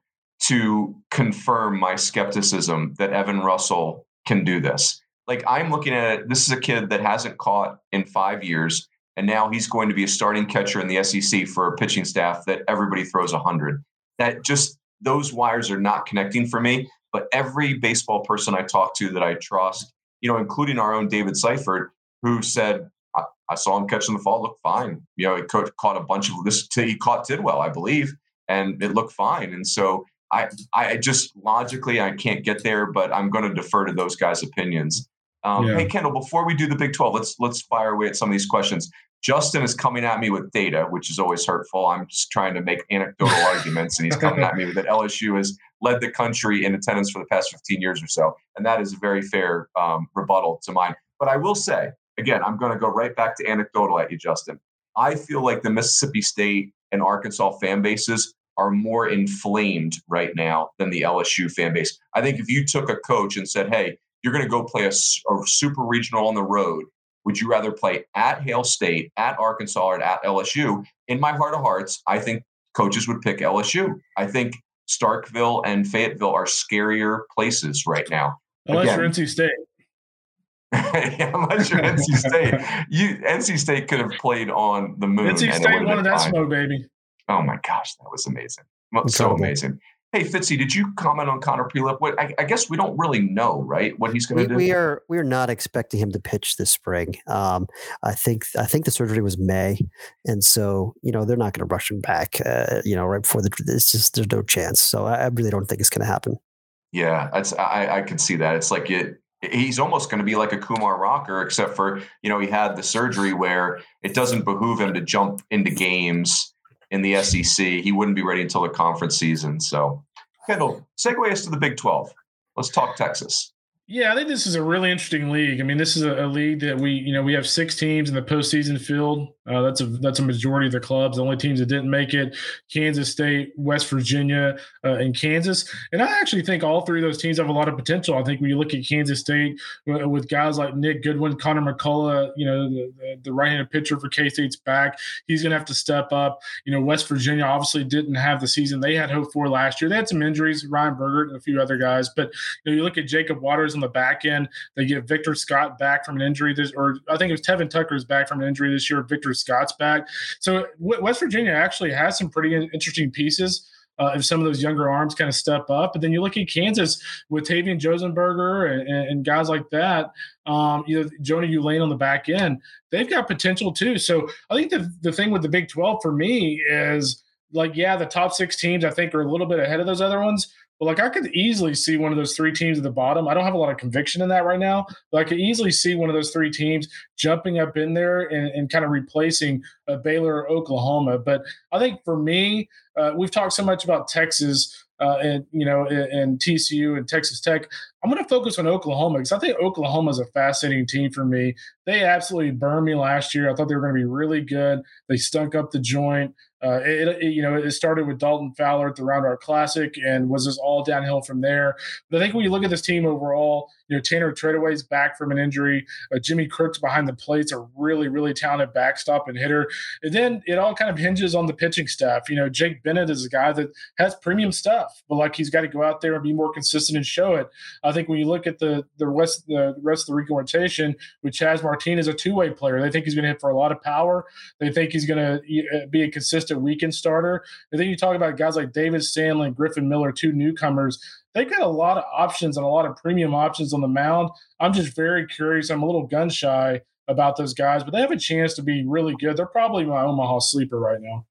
to confirm my skepticism that Evan Russell can do this. Like, I'm looking at it, this is a kid that hasn't caught in five years, and now he's going to be a starting catcher in the S E C for a pitching staff that everybody throws a hundred. That just, those wires are not connecting for me. But every baseball person I talk to that I trust, you know, including our own David Seifert, who said, I, I saw him catch in the fall, looked fine. You know, he caught, caught a bunch of this. He caught Tidwell, I believe, and it looked fine. And so I, I just logically I can't get there, but I'm going to defer to those guys' opinions. Um, yeah. Hey, Kendall, before we do the Big twelve, let's let's fire away at some of these questions. Justin is coming at me with data, which is always hurtful. I'm just trying to make anecdotal arguments, and he's coming at me with that L S U has led the country in attendance for the past fifteen years or so, and that is a very fair um, rebuttal to mine. But I will say, again, I'm going to go right back to anecdotal at you, Justin. I feel like the Mississippi State and Arkansas fan bases are more inflamed right now than the L S U fan base. I think if you took a coach and said, hey, you're going to go play a, a super regional on the road, would you rather play at Hail State, at Arkansas, or at L S U? In my heart of hearts, I think coaches would pick L S U. I think Starkville and Fayetteville are scarier places right now. Unless Again, you're N C State. yeah, unless you're N C State. You, N C State could have played on the moon. N C State wanted that smoke, baby. Oh, my gosh. That was amazing. So amazing. Hey, Fitzy, did you comment on Connor Prelip? What I, I guess we don't really know, right? What he's going to do. We are we are not expecting him to pitch this spring. Um, I think I think the surgery was May, and so you know they're not going to rush him back. Uh, you know, right before the. It's just there's no chance. So I, I really don't think it's going to happen. Yeah, that's I I can see that. It's like it. He's almost going to be like a Kumar Rocker, except for you know he had the surgery where it doesn't behoove him to jump into games in the S E C. He wouldn't be ready until the conference season. So, Kendall, segue us to the Big twelve. Let's talk Texas. Yeah, I think this is a really interesting league. I mean, this is a, a league that we, you know, we have six teams in the postseason field. Uh, that's a that's a majority of the clubs. The only teams that didn't make it: Kansas State, West Virginia, uh, and Kansas. And I actually think all three of those teams have a lot of potential. I think when you look at Kansas State uh, with guys like Nick Goodwin, Connor McCullough, you know, the, the, the right-handed pitcher for K-State's back, he's going to have to step up. You know, West Virginia obviously didn't have the season they had hoped for last year. They had some injuries, Ryan Bergert and a few other guys, but you know, you look at Jacob Waters on the back end. They get Victor Scott back from an injury, this, or I think it was Tevin Tucker's back from an injury this year. Victor Scott's back. So West Virginia actually has some pretty interesting pieces. Uh, if some of those younger arms kind of step up. But then you look at Kansas with Tavian Josenberger and, and, and guys like that, um, you know, Jonah Ulane on the back end, they've got potential too. So I think the, the thing with the Big twelve for me is like, yeah, the top six teams I think are a little bit ahead of those other ones. But like I could easily see one of those three teams at the bottom. I don't have a lot of conviction in that right now, but I could easily see one of those three teams jumping up in there and, and kind of replacing uh, Baylor or Oklahoma. But I think for me, uh, we've talked so much about Texas uh, and, you know, and, and T C U and Texas Tech. I'm going to focus on Oklahoma because I think Oklahoma is a fascinating team for me. They absolutely burned me last year. I thought they were going to be really good. They stunk up the joint. Uh, it, it, you know, it started with Dalton Fowler at the Round Rock Classic and was just all downhill from there. But I think when you look at this team overall, you know, Tanner Treadaway's back from an injury. Uh, Jimmy Crooks behind the plate's a really, really talented backstop and hitter. And then it all kind of hinges on the pitching staff. You know, Jake Bennett is a guy that has premium stuff, but like he's got to go out there and be more consistent and show it. I think when you look at the the rest the rest of the Rico rotation with Chaz Martinez, a two-way player, they think he's going to hit for a lot of power. They think he's going to be a consistent weekend starter. And then you talk about guys like David Stanley and Griffin Miller, two newcomers. They've got a lot of options and a lot of premium options on the mound. I'm just very curious. I'm a little gun shy about those guys, but they have a chance to be really good. They're probably my Omaha sleeper right now.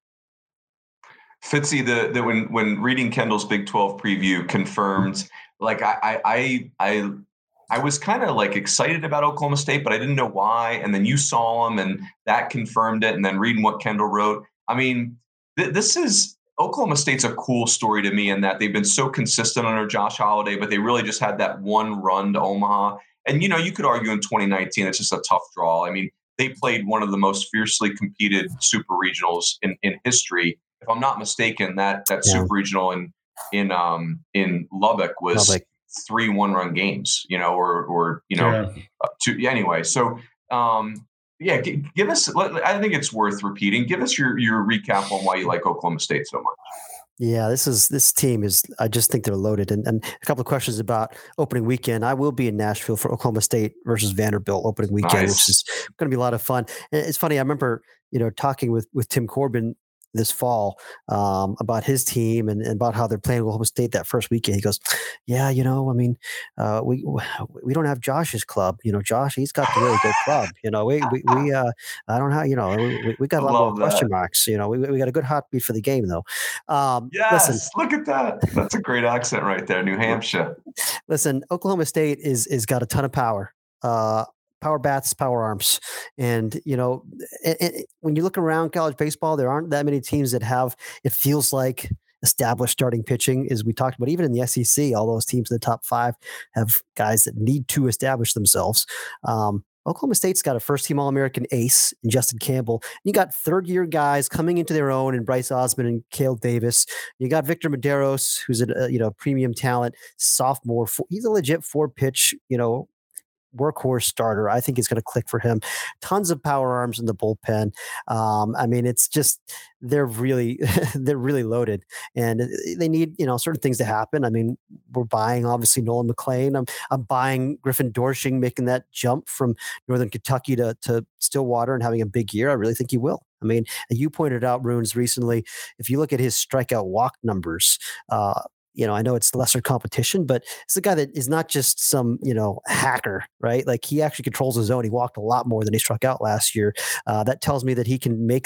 Fitzy, the, the when when reading Kendall's Big twelve preview confirmed, like I I I I was kind of like excited about Oklahoma State, but I didn't know why. And then you saw them, and that confirmed it. And then reading what Kendall wrote, I mean, th- this is Oklahoma State's a cool story to me in that they've been so consistent under Josh Holiday, but they really just had that one run to Omaha. And you know, you could argue in twenty nineteen, it's just a tough draw. I mean, they played one of the most fiercely competed super regionals in, in history. If I'm not mistaken, that that yeah. super regional in in um in Lubbock was Lubbock. three one run games, you know, or or you know, yeah. uh, two yeah, anyway. So um, yeah, g- give us. I think it's worth repeating. Give us your your recap on why you like Oklahoma State so much. Yeah, this is this team is. I just think they're loaded. And, and a couple of questions about opening weekend. I will be in Nashville for Oklahoma State versus Vanderbilt opening weekend, nice. Which is going to be a lot of fun. And it's funny. I remember you know talking with with Tim Corbin this fall um, about his team and, and about how they're playing Oklahoma State that first weekend. He goes, yeah, you know, I mean, uh, we we don't have Josh's club. You know, Josh, he's got the really good club. You know, we we, we uh, I don't know, you know, we, we got a lot more that. question marks. You know, we we got a good heartbeat for the game though. Um, yes, listen, look at that. That's a great accent right there, New Hampshire. Listen, Oklahoma State is is got a ton of power. Uh, Power bats, power arms. And, you know, it, it, when you look around college baseball, there aren't that many teams that have, it feels like, established starting pitching, as we talked about. Even in the S E C, all those teams in the top five have guys that need to establish themselves. Um, Oklahoma State's got a first-team All-American ace in Justin Campbell. You got third-year guys coming into their own in Bryce Osmond and Cale Davis. You got Victor Medeiros, who's a you know premium talent, sophomore. He's a legit four-pitch, you know, workhorse starter. I think it's going to click for him. Tons of power arms in the bullpen. Um, I mean, it's just they're really they're really loaded, and they need you know certain things to happen. I mean, we're buying obviously Nolan McLean. I'm I'm buying Griffin Doersching making that jump from Northern Kentucky to to Stillwater and having a big year. I really think he will. I mean, you pointed out Runes recently. If you look at his strikeout walk numbers. Uh, You know, I know it's lesser competition, but it's a guy that is not just some, you know, hacker, right? Like he actually controls his zone. He walked a lot more than he struck out last year. Uh, that tells me that he can make this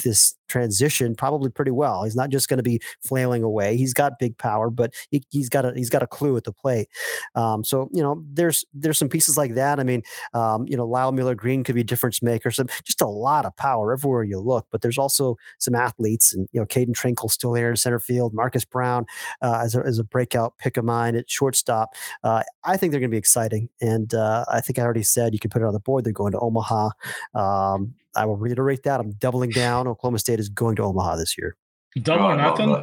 transition probably pretty well. He's not just going to be flailing away. He's got big power, but he, he's got a he's got a clue at the plate. Um, so you know, there's there's some pieces like that. I mean, um, you know, Lyle Miller Green could be a difference maker. So just a lot of power everywhere you look. But there's also some athletes, and you know, Caden Trinkle still there in center field. Marcus Brown uh, as a as a breakout pick of mine at shortstop. Uh, I think they're going to be exciting, and uh, I think I already said you can put it on the board. They're going to Omaha. Um, I will reiterate that. I'm doubling down. Oklahoma State is going to Omaha this year. Double or nothing.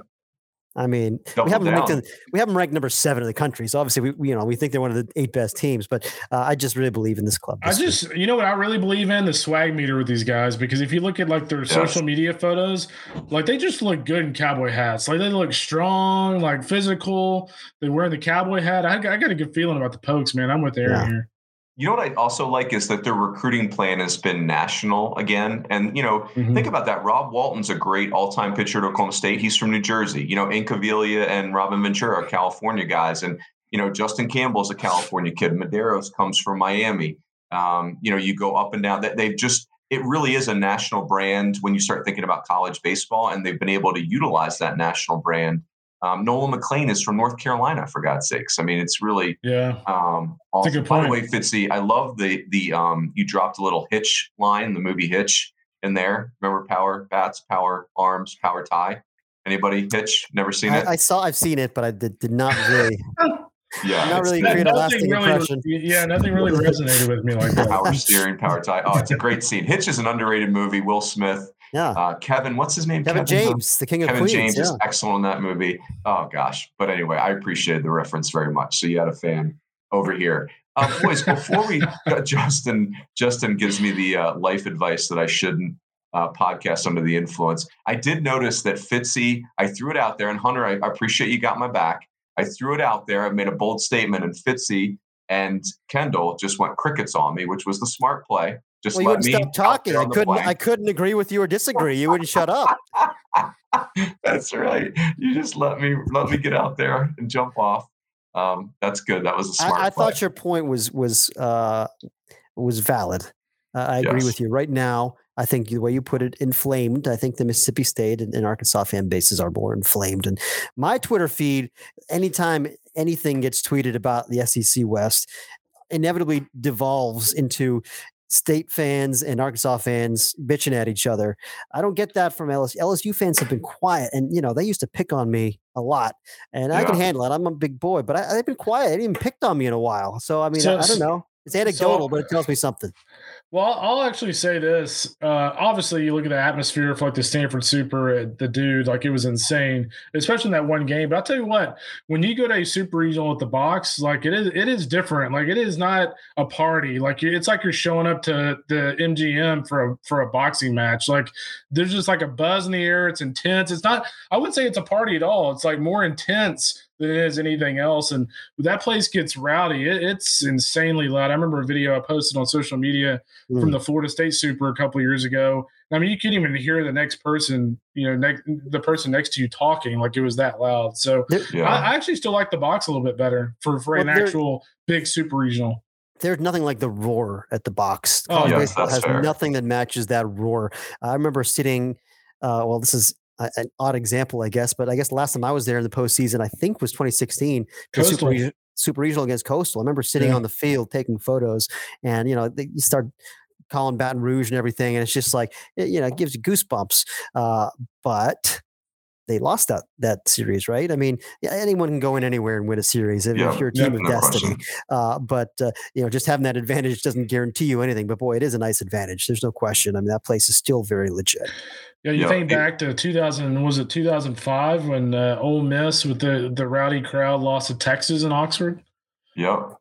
I mean, Double we have them ranked down. in, we have them ranked number seven in the country. So obviously, we, we you know we think they're one of the eight best teams. But uh, I just really believe in this club. This I just year. you know what I really believe in the swag meter with these guys, because if you look at like their Yes. social media photos, like they just look good in cowboy hats. Like they look strong, like physical. They're wearing the cowboy hat. I, I got a good feeling about the Pokes, man. I'm with Aaron Yeah. here. You know what I also like is that their recruiting plan has been national again. And, you know, Mhm. think about that. Rob Walton's a great all-time pitcher at Oklahoma State. He's from New Jersey. You know, Incaviglia and Robin Ventura are California guys. And, you know, Justin Campbell's a California kid. Medeiros comes from Miami. Um, you know, you go up and down. That they've just – it really is a national brand when you start thinking about college baseball, and they've been able to utilize that national brand. Um, Nolan McLean is from North Carolina, for God's sakes. I mean, it's really Yeah. um, That's a awesome. good By the point. way, Fitzy, I love the the um, you dropped a little Hitch line, the movie Hitch, in there. Remember Power Bats, Power Arms, Power Tie? Anybody Hitch? Never seen it? I, I saw I've seen it, but I did, did not really yeah, not it's really the create a Nothing lasting really, impression. yeah, nothing really resonated with me like that. power steering, power tie. Oh, it's a great scene. Hitch is an underrated movie. Will Smith, Yeah, uh, Kevin, what's his name? Kevin James, the king of Kevin Queens. James yeah. is excellent in that movie. Oh gosh. But anyway, I appreciated the reference very much. So you had a fan over here. Uh, boys, before we uh, Justin, Justin gives me the uh, life advice that I shouldn't uh, podcast under the influence. I did notice that Fitzy, I threw it out there, and Hunter, I, I appreciate you got my back. I threw it out there. I made a bold statement, and Fitzy and Kendall just went crickets on me, which was the smart play. Just Well, you let wouldn't me stop talking. out there I on the couldn't. blank. I couldn't agree with you or disagree. You wouldn't shut up. That's right. You just let me let me get out there and jump off. Um, that's good. That was a smart I, I play. thought your point was was uh, was valid. Uh, I agree Yes. with you. Right now, I think the way you put it, inflamed. I think the Mississippi State and, and Arkansas fan bases are more inflamed. And my Twitter feed, anytime anything gets tweeted about the S E C West, inevitably devolves into State fans and Arkansas fans bitching at each other. I don't get that from L S U. L S U fans have been quiet, and you know they used to pick on me a lot, and I can Yeah. handle it. I'm a big boy, but I, they've been quiet. They haven't even picked on me in a while. So I mean, So- I, I don't know. It's anecdotal, so- but it tells me something. Well, I'll actually say this. Uh, obviously, you look at the atmosphere for like the Stanford Super, uh, the dude, like it was insane, especially in that one game. But I'll tell you what, when you go to a super regional at the box, like it is, it is different. Like it is not a party. Like you, it's like you're showing up to the M G M for a for a boxing match. Like there's just like a buzz in the air. It's intense. It's not. I wouldn't say it's a party at all. It's like more intense than it is anything else. And that place gets rowdy. It, it's insanely loud. I remember a video I posted on social media from the Florida State Super a couple of years ago. I mean, you couldn't even hear the next person, you know, next the person next to you talking, like it was that loud. So Yeah. I, I actually still like the box a little bit better for, for an Well, there- actual big super regional. There's nothing like the roar at the box. Oh, College yes, baseball that's has fair. nothing that matches that roar. I remember sitting. Uh, well, this is a, an odd example, I guess, but I guess the last time I was there in the postseason, I think was twenty sixteen. the Super, Coastal. Reg- Super Regional against Coastal. I remember sitting Yeah. on the field taking photos, and you know, they, you start calling Baton Rouge and everything, and it's just like it, you know, it gives you goosebumps. Uh, but they lost that that series, right? I mean, yeah, anyone can go in anywhere and win a series if, Yeah, if you're a yeah, team of no destiny. question. Uh, but uh, you know, just having that advantage doesn't guarantee you anything. But boy, it is a nice advantage. There's no question. I mean, that place is still very legit. Yeah, you Yeah, think it- back to two thousand, was it two thousand five when uh, Ole Miss with the, the rowdy crowd lost to Texas in Oxford? Yep.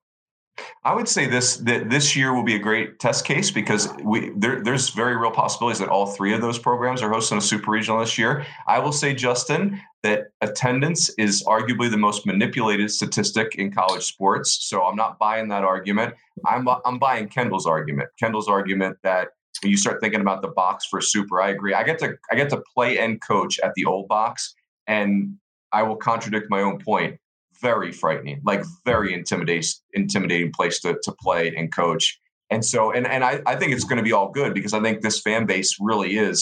I would say this that this year will be a great test case because we there, there's very real possibilities that all three of those programs are hosting a super regional this year. I will say, Justin, that attendance is arguably the most manipulated statistic in college sports. So I'm not buying that argument. I'm I'm buying Kendall's argument. Kendall's argument that when you start thinking about the box for super, I agree. I get to I get to play and coach at the old box, and I will contradict my own point. Very frightening, like very intimidating, intimidating place to, to play and coach. And so, and, and I, I think it's going to be all good because I think this fan base really is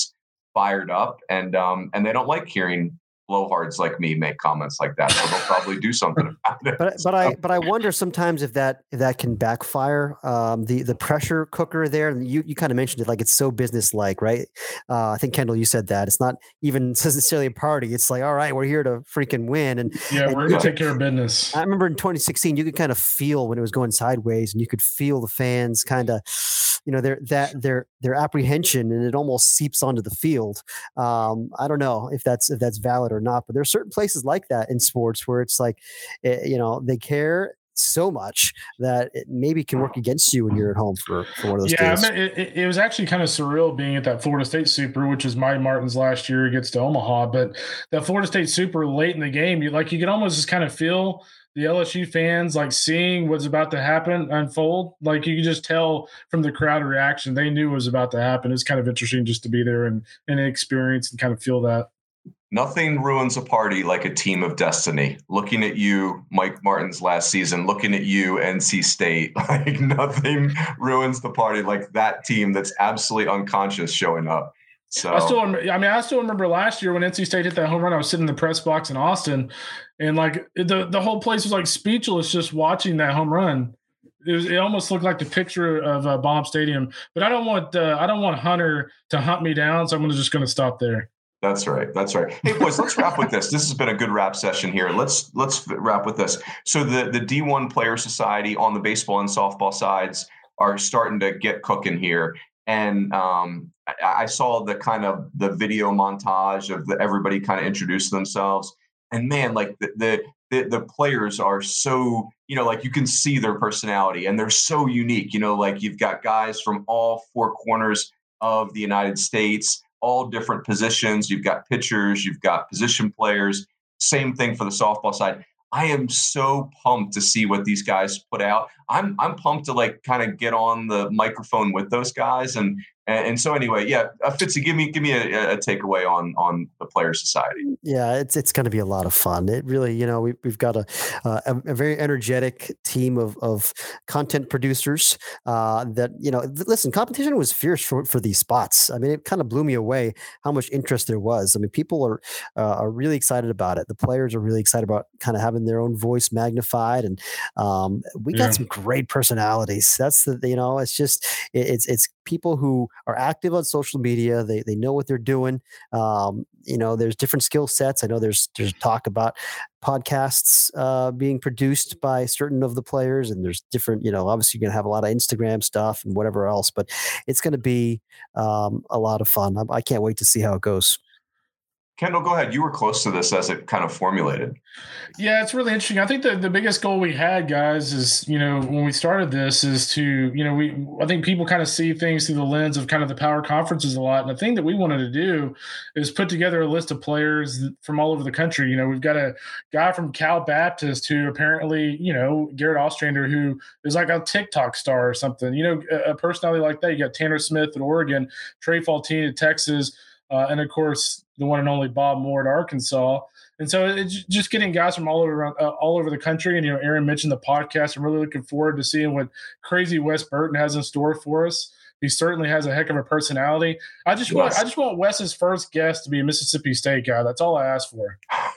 fired up, and um, and they don't like hearing blowhards like me make comments like that. So they'll probably do something about it. But but I but I wonder sometimes if that if that can backfire. Um, the the pressure cooker there, and you you kind of mentioned it, like it's so business-like, right? Uh, I think Kendall, you said that it's not even necessarily a party. It's like, all right, we're here to freaking win, and yeah, and, we're gonna take care of business. I remember in twenty sixteen, you could kind of feel when it was going sideways, and you could feel the fans kind of, you know, their that their their apprehension, and it almost seeps onto the field. Um, I don't know if that's if that's valid or not, but there are certain places like that in sports where it's like, eh, you know, they care so much that it maybe can work against you when you're at home for, for one of those yeah, days. I mean, it, it was actually kind of surreal being at that Florida State Super, which was Mike Martin's last year against Omaha. But that Florida State Super late in the game, you like you could almost just kind of feel the L S U fans like seeing what's about to happen unfold. Like you could just tell from the crowd reaction, they knew what was about to happen. It's kind of interesting just to be there and, and experience and kind of feel that. Nothing ruins a party like a team of destiny. Looking at you, Mike Martin's last season, looking at you, N C State, like nothing ruins the party like that team that's absolutely unconscious showing up. So I still, I mean, I still remember last year when N C State hit that home run. I was sitting in the press box in Austin, and like the the whole place was like speechless just watching that home run. It, was, it almost looked like the picture of uh, Baum Stadium. But I don't want uh, I don't want Hunter to hunt me down, so I'm just going to stop there. That's right. That's right. Hey, boys, let's wrap with this. This has been a good wrap session here. Let's let's wrap with this. So the, the D one Player Society on the baseball and softball sides are starting to get cooking here. And um, I, I saw the kind of the video montage of the, everybody kind of introduce themselves. And man, like the, the the the players are so, you know, like you can see their personality and they're so unique. You know, like you've got guys from all four corners of the United States, all different positions. You've got pitchers, you've got position players. Same thing for the softball side. I am so pumped to see what these guys put out. I'm I'm pumped to like kind of get on the microphone with those guys. And and, and so anyway, yeah, uh, Fitzy, give me give me a, a takeaway on on the Player Society. Yeah, it's it's going to be a lot of fun. It really, you know, we, we've got a, uh, a a very energetic team of of content producers uh, that, you know, listen, competition was fierce for, for these spots. I mean, it kind of blew me away how much interest there was. I mean, people are uh, are really excited about it. The players are really excited about kind of having their own voice magnified, and um, we got yeah. some great personalities. That's the, you know, it's just it, it's it's people who are active on social media. They they know what they're doing. Um, you know, there's different skill sets. I know there's there's talk about podcasts uh, being produced by certain of the players, and there's different, you know, obviously you're going to have a lot of Instagram stuff and whatever else, but it's going to be um, a lot of fun. I, I can't wait to see how it goes. Kendall, go ahead. You were close to this as it kind of formulated. Yeah, it's really interesting. I think the, the biggest goal we had, guys, is, you know, when we started this is to, you know, we, I think people kind of see things through the lens of kind of the power conferences a lot. And the thing that we wanted to do is put together a list of players from all over the country. You know, we've got a guy from Cal Baptist who apparently, you know, Garrett Ostrander, who is like a TikTok star or something, you know, a, a personality like that. You got Tanner Smith at Oregon, Trey Faultine at Texas, uh, and of course, the one and only Bob Moore at Arkansas. And so it's just getting guys from all over uh, all over the country. And, you know, Aaron mentioned the podcast. I'm really looking forward to seeing what crazy Wes Burton has in store for us. He certainly has a heck of a personality. I just yes. want I just want Wes's first guest to be a Mississippi State guy. That's all I ask for.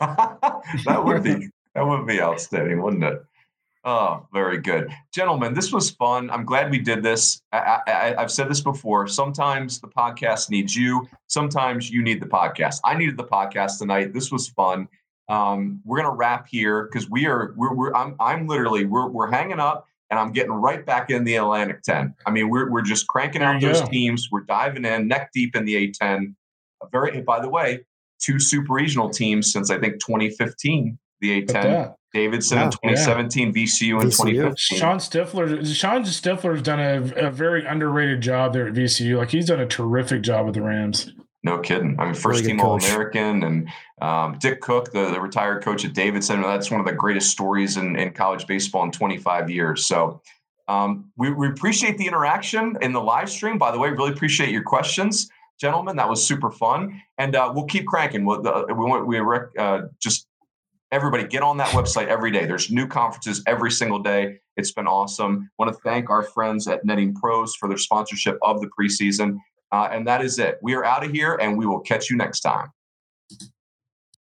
that would be that would be outstanding, wouldn't it? Oh, very good. Gentlemen, this was fun. I'm glad we did this. I, I, I've said this before. Sometimes the podcast needs you. Sometimes you need the podcast. I needed the podcast tonight. This was fun. Um, we're going to wrap here because we are, we're, we're, I'm, I'm literally, we're, we're hanging up and I'm getting right back in the Atlantic ten. I mean, we're, we're just cranking out those go. teams. We're diving in neck deep in the A ten. A very, by the way, two super regional teams since I think twenty fifteen, the A ten. Davidson yeah, in twenty seventeen, yeah. V C U in V C U. twenty fifteen. Sean Stifler, Sean Stifler's done a, a very underrated job there at V C U. Like he's done a terrific job with the Rams. No kidding. I mean, first team All-American, and um, Dick Cook, the, the retired coach at Davidson. That's one of the greatest stories in, in college baseball in twenty-five years. So um, we, we appreciate the interaction in the live stream. By the way, really appreciate your questions, gentlemen. That was super fun, and uh, we'll keep cranking. We'll, uh, we want we rec, uh, just. Everybody get on that website every day. There's new conferences every single day. It's been awesome. Want to thank our friends at Netting Pros for their sponsorship of the preseason. Uh, and that is it. We are out of here, and we will catch you next time.